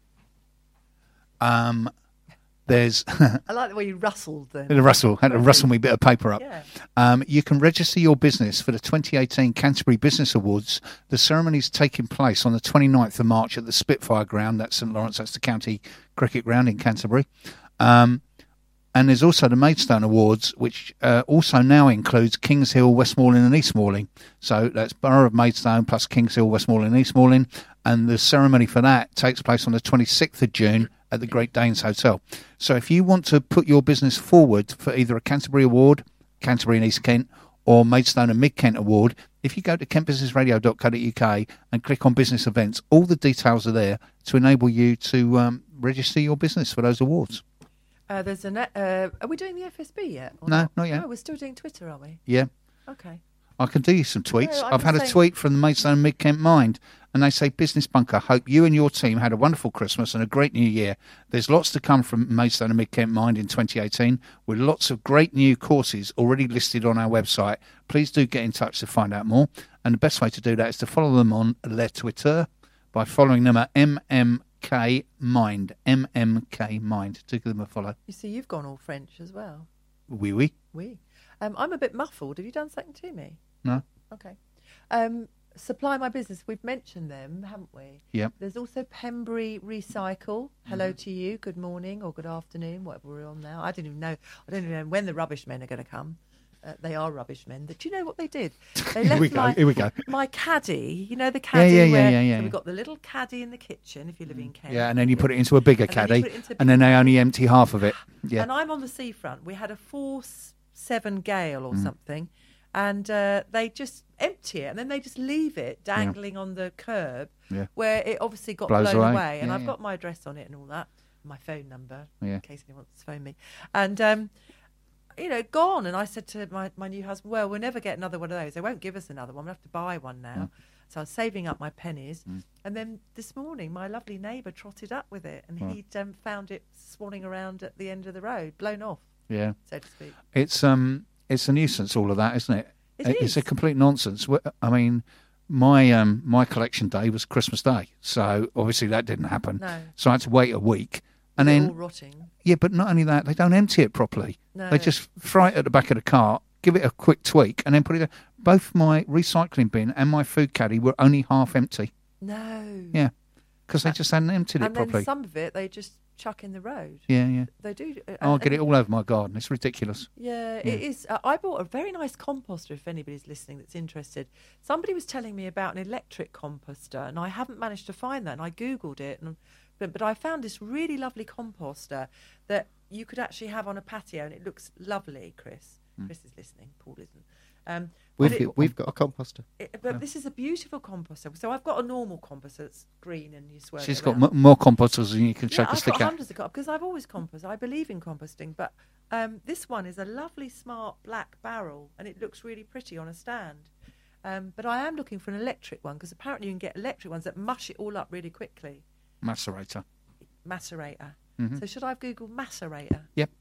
There's I like the way you rustled then. Had to rustle me bit of paper up. Yeah. You can register your business for the 2018 Canterbury Business Awards. The ceremony is taking place on the 29th of March at the Spitfire Ground. That's St Lawrence. That's the county cricket ground in Canterbury. And there's also the Maidstone Awards, which also now includes Kings Hill, Westmoreland and East Malling. So that's Borough of Maidstone plus Kings Hill, Westmoreland and East Malling. And the ceremony for that takes place on the 26th of June at the Great Danes Hotel. So if you want to put your business forward for either a Canterbury Award, Canterbury and East Kent, or Maidstone and Mid Kent Award, if you go to kentbusinessradio.co.uk and click on business events, all the details are there to enable you to register your business for those awards. There's are we doing the FSB yet? No, not yet. No, we're still doing Twitter, are we? Yeah. Okay. I can do you some tweets. No, I've had a tweet from the Maidstone and Mid Kent Mind, and they say, Business Bunker, hope you and your team had a wonderful Christmas and a great new year. There's lots to come from Maidstone and Mid Kent Mind in 2018, with lots of great new courses already listed on our website. Please do get in touch to find out more. And the best way to do that is to follow them on their Twitter by following them at MMK Mind. MMK Mind. Do give them a follow. You see, you've gone all French as well. Oui, oui. Oui. I'm a bit muffled. Have you done something to me? No. Okay. Supply My Business. We've mentioned them, haven't we? Yep. There's also Pembury Recycle. Hello to you. Good morning or good afternoon, whatever we're on now. I don't even know when the rubbish men are going to come. They are rubbish men. Do you know what they did? They left Here we go. my caddy. You know the caddy Yeah. So we've got the little caddy in the kitchen if you live in Kent. Yeah, and then you put it into a bigger And then you caddy, put it into a and then they only empty half of it. Yeah. And I'm on the seafront. We had a 4-7 gale or something, and they just empty it, and then they just leave it dangling on the curb, where it obviously got Blows blown away. away. And Yeah, I've yeah. got my address on it and all that, my phone number, Yeah. in case anyone wants to phone me. And gone. And I said to my new husband, well, we'll never get another one of those. They won't give us another one. We'll have to buy one now. So I was saving up my pennies. And then this morning, my lovely neighbour trotted up with it, and he'd found it swanning around at the end of the road, blown off, Yeah. so to speak. It's a nuisance, all of that, isn't it? It's is. a complete nonsense. I mean, my collection day was Christmas Day, so obviously that didn't happen. No. So I had to wait a week, and Is it then all rotting? yeah, but not only that, they don't empty it properly. No. They just fry it at the back of the cart give it a quick tweak, and then put it. Both my recycling bin and my food caddy were only half empty. No. Yeah, because they just hadn't emptied it And properly. then some of it they just chuck in the road. Yeah. They do. I'll get it all over my garden. It's ridiculous. Yeah, it is. I bought a very nice composter, if anybody's listening that's interested. Somebody was telling me about an electric composter, and I haven't managed to find that, and I Googled it, but I found this really lovely composter that you could actually have on a patio, and it looks lovely, Chris. Chris is listening, Paul isn't. We've got a composter. But this is a beautiful composter. So I've got a normal composter that's green and you swirl She's it got around. more composters than you can shake a I've stick got at. hundreds of because I've always compost. I believe in composting, but this one is a lovely, smart black barrel, and it looks really pretty on a stand. But I am looking for an electric one because apparently you can get electric ones that mush it all up really quickly. Macerator. Macerator. Mhm. So should I have Googled macerator? Yep.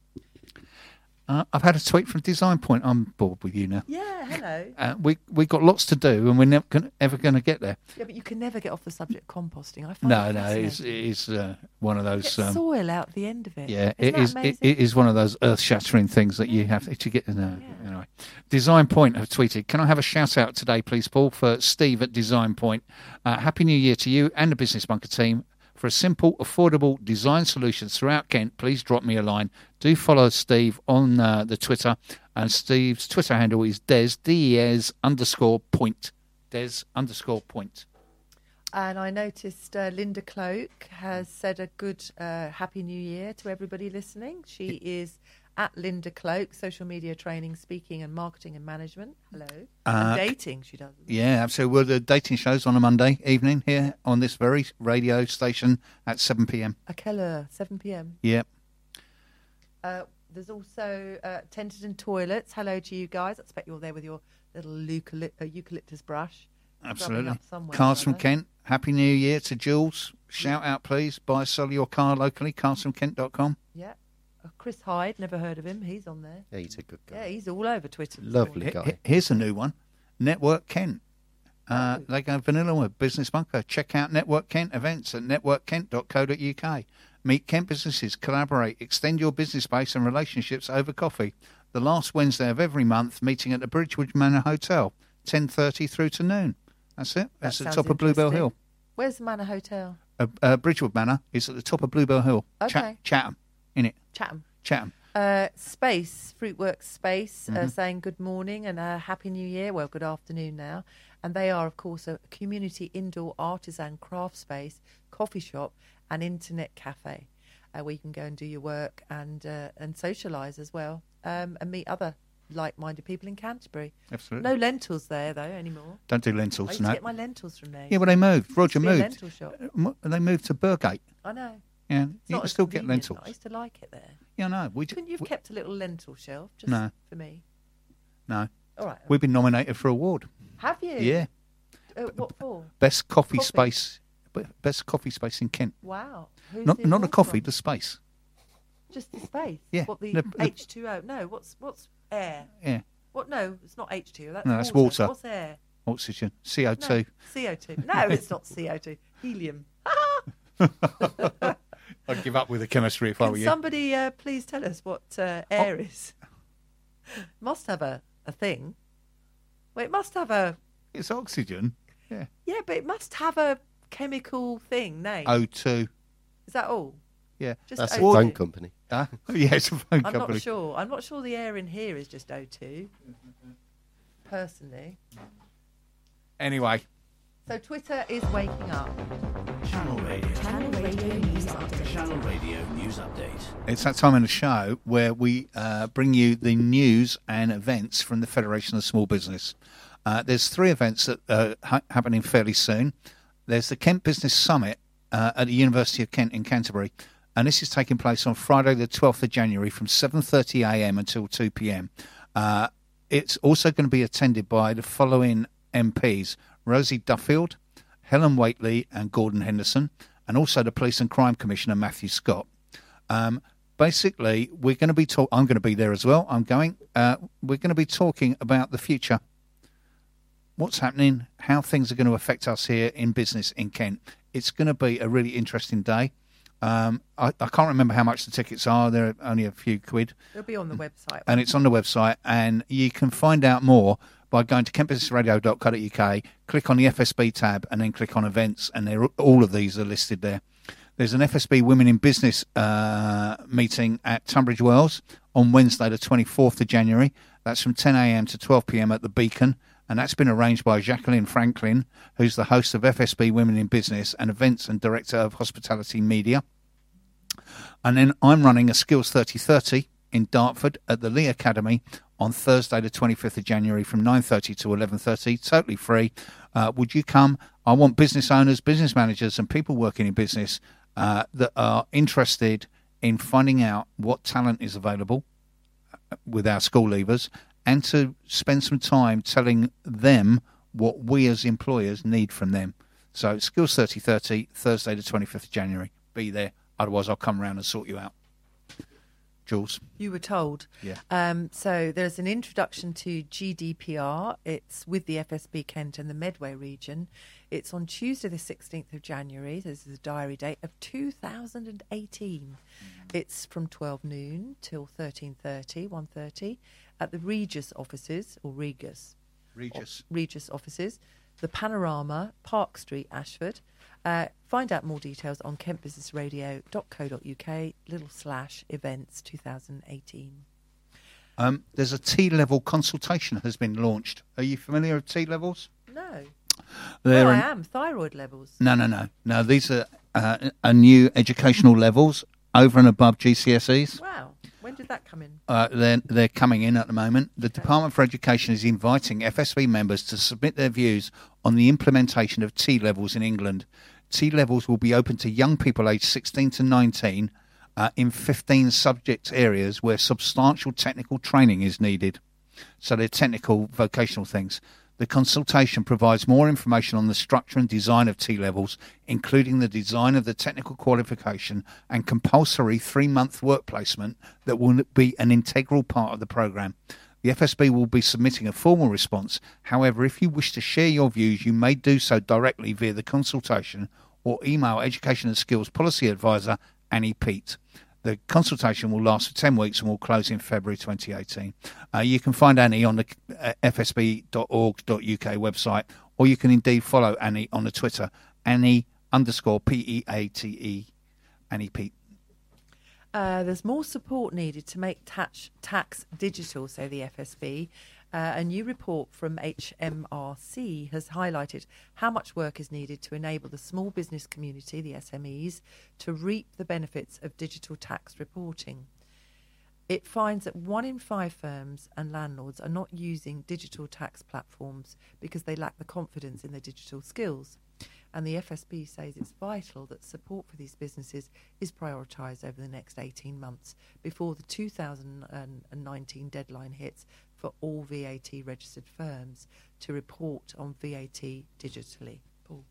I've had a tweet from Design Point. I'm bored with you now. Yeah, hello. We got lots to do, and we're never ever going to get there. Yeah, but you can never get off the subject of composting. I find No, it it's one of those. Get soil out the end of it. Yeah, Isn't that it is. amazing? It is one of those earth-shattering things that you have to get. No, anyway, Design Point have tweeted. Can I have a shout out today, please, Paul, for Steve at Design Point? Happy New Year to you and the Business Bunker team. For a simple, affordable design solutions throughout Kent, please drop me a line. Do follow Steve on the Twitter, and Steve's Twitter handle is Des _point. Des_point. And I noticed Linda Cloak has said a good Happy New Year to everybody listening. She is at Linda Cloak, social media training, speaking and marketing and management. Hello. And dating, she does. Yeah, absolutely. Well, the dating show's on a Monday evening here on this very radio station at 7 p.m. A Keller, 7 p.m. Yep. There's also Tenterden Toilets. Hello to you guys. I expect you're there with your little eucalyptus brush. Absolutely. Somewhere Cars or from other. Kent. Happy New Year to Jules. Shout out, please. Buy, sell your car locally. carsfromkent.com. Yeah. Chris Hyde, never heard of him. He's on there. Yeah, he's a good guy. Yeah, he's all over Twitter. this Lovely morning. guy. Here's a new one. Network Kent. They go vanilla with Business Bunker. Check out Network Kent events at networkkent.co.uk. Meet Kent businesses, collaborate, extend your business base and relationships over coffee. The last Wednesday of every month, meeting at the Bridgewood Manor Hotel, 10:30 through to noon. That's it. That's at the sounds top of Bluebell interesting. Hill. Where's the Manor Hotel? Bridgewood Manor is at the top of Bluebell Hill. Okay. Chatham, innit? Chatham. Chatham. Space, Fruitworks Space, saying good morning and Happy New Year. Well, good afternoon now. And they are, of course, a community indoor artisan craft space, coffee shop and internet cafe where you can go and do your work and socialise as well and meet other like-minded people in Canterbury. Absolutely. No lentils there, though, anymore. Don't do I lentils, used no. to get my lentils from there. Yeah, well, they moved. Roger Used to be a moved. lentil shop. They moved to Burgate. I know. Yeah, It's you not can as still get convenient, lentils. I used to like it there. Yeah, no. Couldn't you have kept a little lentil shelf just No. for me? No. All right. We've been nominated for an award. Have you? Yeah. What for? Best coffee space. Best coffee space in Kent. Wow. Who's Not the the award coffee, from? the space. Just the space. Yeah. What the The- H2O? No. What's air? Yeah. What? No, it's not H2O. That's No, that's water. What's air? Oxygen. CO2. No, CO2. No, it's not CO2. Helium. I'd give up with the chemistry if I Can were you. somebody please tell us what air is? Must have a thing. Well, it must have a. It's oxygen. Yeah. Yeah, but it must have a chemical thing name. O2. Is that all? Yeah. Just That's a O2. phone company. Yeah, it's a phone I'm company. not sure. I'm not sure the air in here is just O2. Personally. Anyway. So Twitter is waking up. Channel Radio. Channel Radio News Update. Channel Radio News Update. It's that time in the show where we bring you the news and events from the Federation of Small Business. There's 3 events that are happening fairly soon. There's the Kent Business Summit at the University of Kent in Canterbury, and this is taking place on Friday the 12th of January from 7:30am until 2pm. It's also going to be attended by the following MPs: Rosie Duffield, Helen Whately and Gordon Henderson, and also the Police and Crime Commissioner Matthew Scott. Basically, we're going to be I'm going to be there as well. We're going to be talking about the future, what's happening, how things are going to affect us here in business in Kent. It's going to be a really interesting day. I can't remember how much the tickets are. They're only a few quid. They'll be on the website. And it's on the website, and you can find out more by going to kentbusinessradio.co.uk, click on the FSB tab, and then click on events, and all of these are listed there. There's an FSB Women in Business meeting at Tunbridge Wells on Wednesday, the 24th of January. That's from 10 a.m. to 12 p.m. at the Beacon, and that's been arranged by Jacqueline Franklin, who's the host of FSB Women in Business and Events and Director of Hospitality Media. And then I'm running a Skills 3030 in Dartford at the Lee Academy on Thursday, the 25th of January from 9:30 to 11:30, totally free. Would you come? I want business owners, business managers, and people working in business that are interested in finding out what talent is available with our school leavers, and to spend some time telling them what we as employers need from them. So Skills 3030, Thursday the 25th of January. Be there. Otherwise, I'll come around and sort you out. Jules? You were told. Yeah. So there's an introduction to GDPR. It's with the FSB Kent and the Medway region. It's on Tuesday the 16th of January. This is a diary date of 2018. It's from 12 noon till 13:30, 1:30 at the Regis offices, or Regis offices, the Panorama, Park Street, Ashford. Find out more details on kentbusinessradio.co.uk/events 2018. There's a T-level consultation has been launched. Are you familiar with T-levels? No. I am. Thyroid levels. No. These are new educational levels over and above GCSEs. Wow. When did that come in? They're coming in at the moment. The Department for Education is inviting FSB members to submit their views on the implementation of T-levels in England. T-levels will be open to young people aged 16 to 19 in 15 subject areas where substantial technical training is needed. So they're technical, vocational things. The consultation provides more information on the structure and design of T-levels, including the design of the technical qualification and compulsory 3-month work placement that will be an integral part of the programme. The FSB will be submitting a formal response. However, if you wish to share your views, you may do so directly via the consultation or email Education and Skills Policy Advisor Annie Peat. The consultation will last for 10 weeks and will close in February 2018. You can find Annie on the fsb.org.uk website, or you can indeed follow Annie on the Twitter, Annie_PEATE, Annie Peat. There's more support needed to make tax digital, say the FSB. A new report from HMRC has highlighted how much work is needed to enable the small business community, the SMEs, to reap the benefits of digital tax reporting. It finds that 1 in 5 firms and landlords are not using digital tax platforms because they lack the confidence in their digital skills. And the FSB says it's vital that support for these businesses is prioritised over the next 18 months before the 2019 deadline hits for all VAT registered firms to report on VAT digitally. Paul.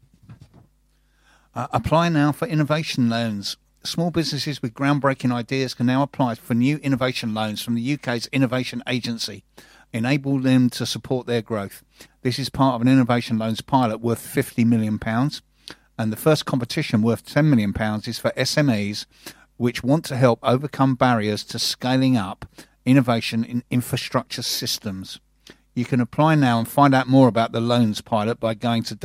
Apply now for innovation loans. Small businesses with groundbreaking ideas can now apply for new innovation loans from the UK's Innovation Agency, enable them to support their growth. This is part of an innovation loans pilot worth £50 million, and the first competition worth £10 million is for SMEs which want to help overcome barriers to scaling up innovation in infrastructure systems. You can apply now and find out more about the loans pilot by going to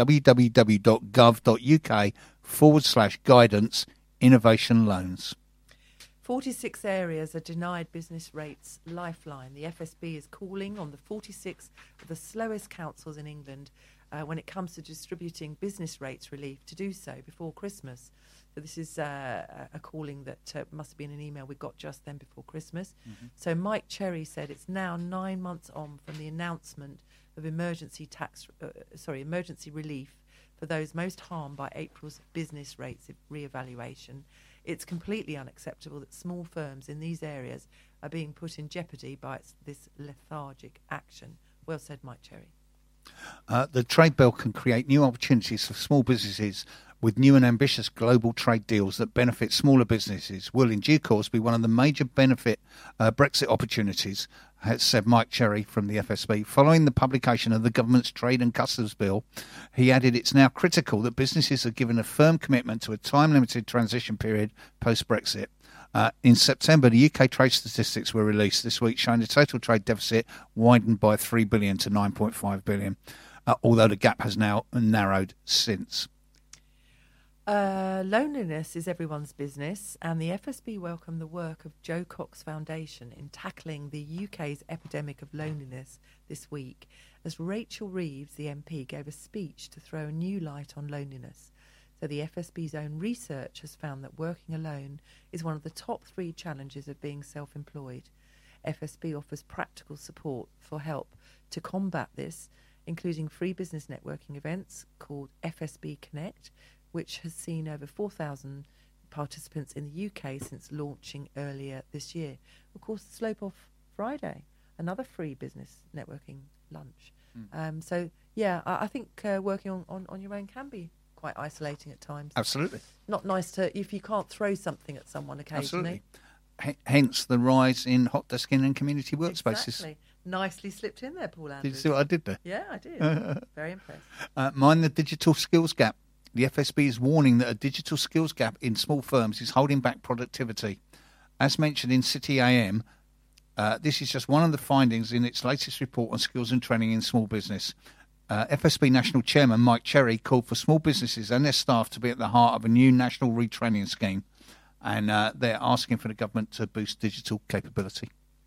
www.gov.uk/guidance innovation loans. 46 areas are denied business rates lifeline. The FSB is calling on the 46 of the slowest councils in England when it comes to distributing business rates relief to do so before Christmas. So this is a calling that must have been an email we got just then before Christmas. Mm-hmm. So Mike Cherry said it's now 9 months on from the announcement of emergency relief for those most harmed by April's business rates re-evaluation. It's completely unacceptable that small firms in these areas are being put in jeopardy by this lethargic action. Well said, Mike Cherry. The trade bill can create new opportunities for small businesses with new and ambitious global trade deals that benefit smaller businesses will in due course be one of the major Brexit opportunities, has said Mike Cherry from the FSB. Following the publication of the government's Trade and Customs Bill, he added it's now critical that businesses are given a firm commitment to a time-limited transition period post-Brexit. In September, the UK trade statistics were released this week, showing the total trade deficit widened by $3 billion to $9.5 billion, although the gap has now narrowed since. Loneliness is everyone's business, and the FSB welcomed the work of Joe Cox Foundation in tackling the UK's epidemic of loneliness this week, as Rachel Reeves, the MP, gave a speech to throw a new light on loneliness. So the FSB's own research has found that working alone is one of the top 3 challenges of being self-employed. FSB offers practical support for help to combat this, including free business networking events called FSB Connect, which has seen over 4,000 participants in the UK since launching earlier this year. Of course, the Slope Off Friday, another free business networking lunch. So, yeah, I think working on your own can be quite isolating at times. Absolutely. Not nice if you can't throw something at someone occasionally. Absolutely. Hence the rise in hot desking and community workspaces. Exactly. Nicely slipped in there, Paul Andrews. Did you see what I did there? Yeah, I did. Very impressed. Mind the digital skills gap. The FSB is warning that a digital skills gap in small firms is holding back productivity. As mentioned in City AM, this is just one of the findings in its latest report on skills and training in small business. FSB National Chairman Mike Cherry called for small businesses and their staff to be at the heart of a new national retraining scheme, and they're asking for the government to boost digital capability.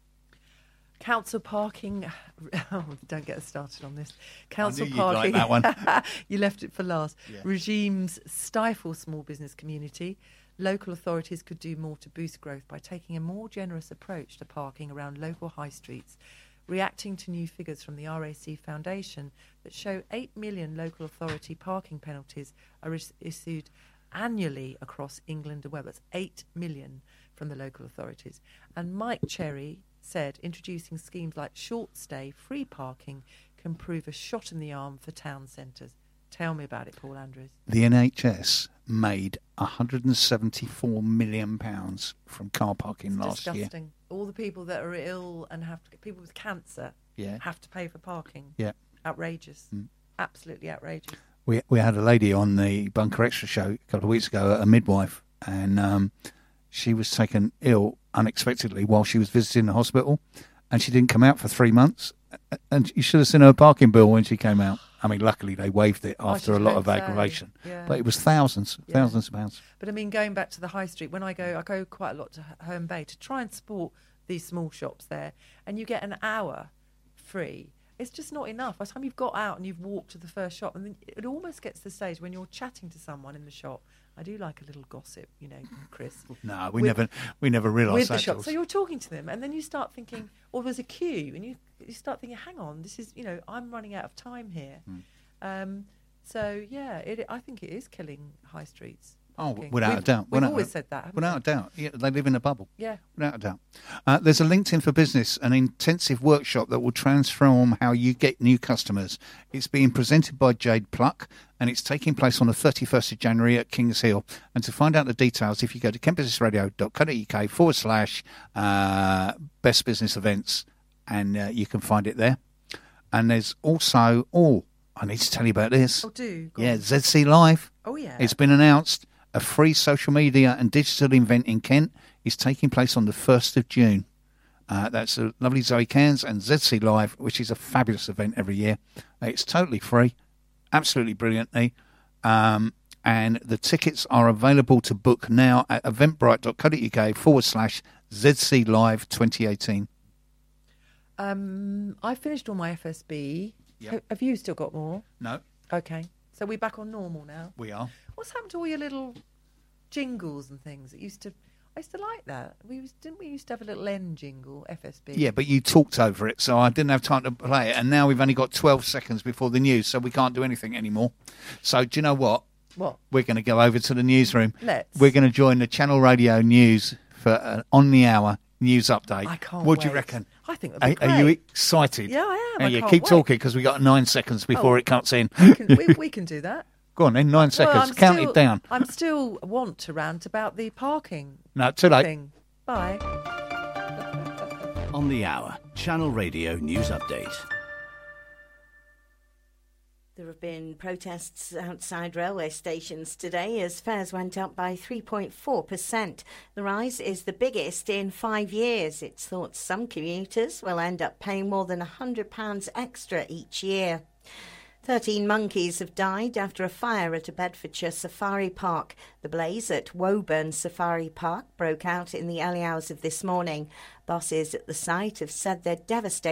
Council parking. Oh, don't get us started on this. Council I knew parking. You'd like that one. You left it for last. Yeah. Regimes stifle small business community. Local authorities could do more to boost growth by taking a more generous approach to parking around local high streets, reacting to new figures from the RAC Foundation that show 8 million local authority parking penalties are issued annually across England and Wales. That's 8 million from the local authorities. And Mike Cherry said introducing schemes like short stay free parking can prove a shot in the arm for town centres. Tell me about it, Paul Andrews. The NHS made £174 million from car parking last year. Disgusting. All the people that are ill and people with cancer have to pay for parking. Yeah. Outrageous. Absolutely outrageous. We had a lady on the Bunker Extra show a couple of weeks ago, a midwife, and she was taken ill unexpectedly while she was visiting the hospital, and she didn't come out for 3 months, and you should have seen her parking bill when she came out. I mean, luckily they waived it after a lot of aggravation, but it was thousands of pounds. But I mean, going back to the high street, when I go quite a lot to Herne Bay to try and support these small shops there, and you get an hour free. It's just not enough. By the time you've got out and you've walked to the first shop, and then it almost gets to the stage when you're chatting to someone in the shop. I do like a little gossip, Chris. No, we never realised with that. The shop. So you're talking to them, and then you start thinking, or there's a queue, and you start thinking, hang on, this is, I'm running out of time here. So yeah, I think it is killing high streets. Oh, without a doubt. We've always said that. Without a doubt. Yeah, they live in a bubble. Yeah. Without a doubt. There's a LinkedIn for Business, an intensive workshop that will transform how you get new customers. It's being presented by Jade Pluck, and it's taking place on the 31st of January at Kings Hill. And to find out the details, if you go to kentbusinessradio.co.uk/best business events, and you can find it there. And there's also, I need to tell you about this. Oh, do. Go on. ZC Live. Oh, yeah. It's been announced. A free social media and digital event in Kent is taking place on the 1st of June. That's a lovely Zoe Cairns and ZC Live, which is a fabulous event every year. It's totally free, absolutely brilliantly. And the tickets are available to book now at eventbrite.co.uk/ZC Live 2018. I finished all my FSB. Yep. Have you still got more? No. Okay. So we're back on normal now? We are. What's happened to all your little jingles and things? I used to like that. Didn't we used to have a little end jingle, FSB? Yeah, but you talked over it, so I didn't have time to play it. And now we've only got 12 seconds before the news, so we can't do anything anymore. So do you know what? What? We're going to go over to the newsroom. Let's. We're going to join the Channel Radio News for on the hour news update. I can't What do you wait. reckon? I think that'd be great. Are you excited? Yeah, I am. Yeah, I you can't keep wait. talking because we got 9 seconds before Oh, it cuts in. We can do that. Go on then, 9 seconds. Well, Count it down. I'm still want to rant about the parking No, too late. thing. Bye. On the hour, Channel Radio News Update. There have been protests outside railway stations today as fares went up by 3.4%. The rise is the biggest in 5 years. It's thought some commuters will end up paying more than £100 extra each year. 13 monkeys have died after a fire at a Bedfordshire safari park. The blaze at Woburn Safari Park broke out in the early hours of this morning. Bosses at the site have said they're devastated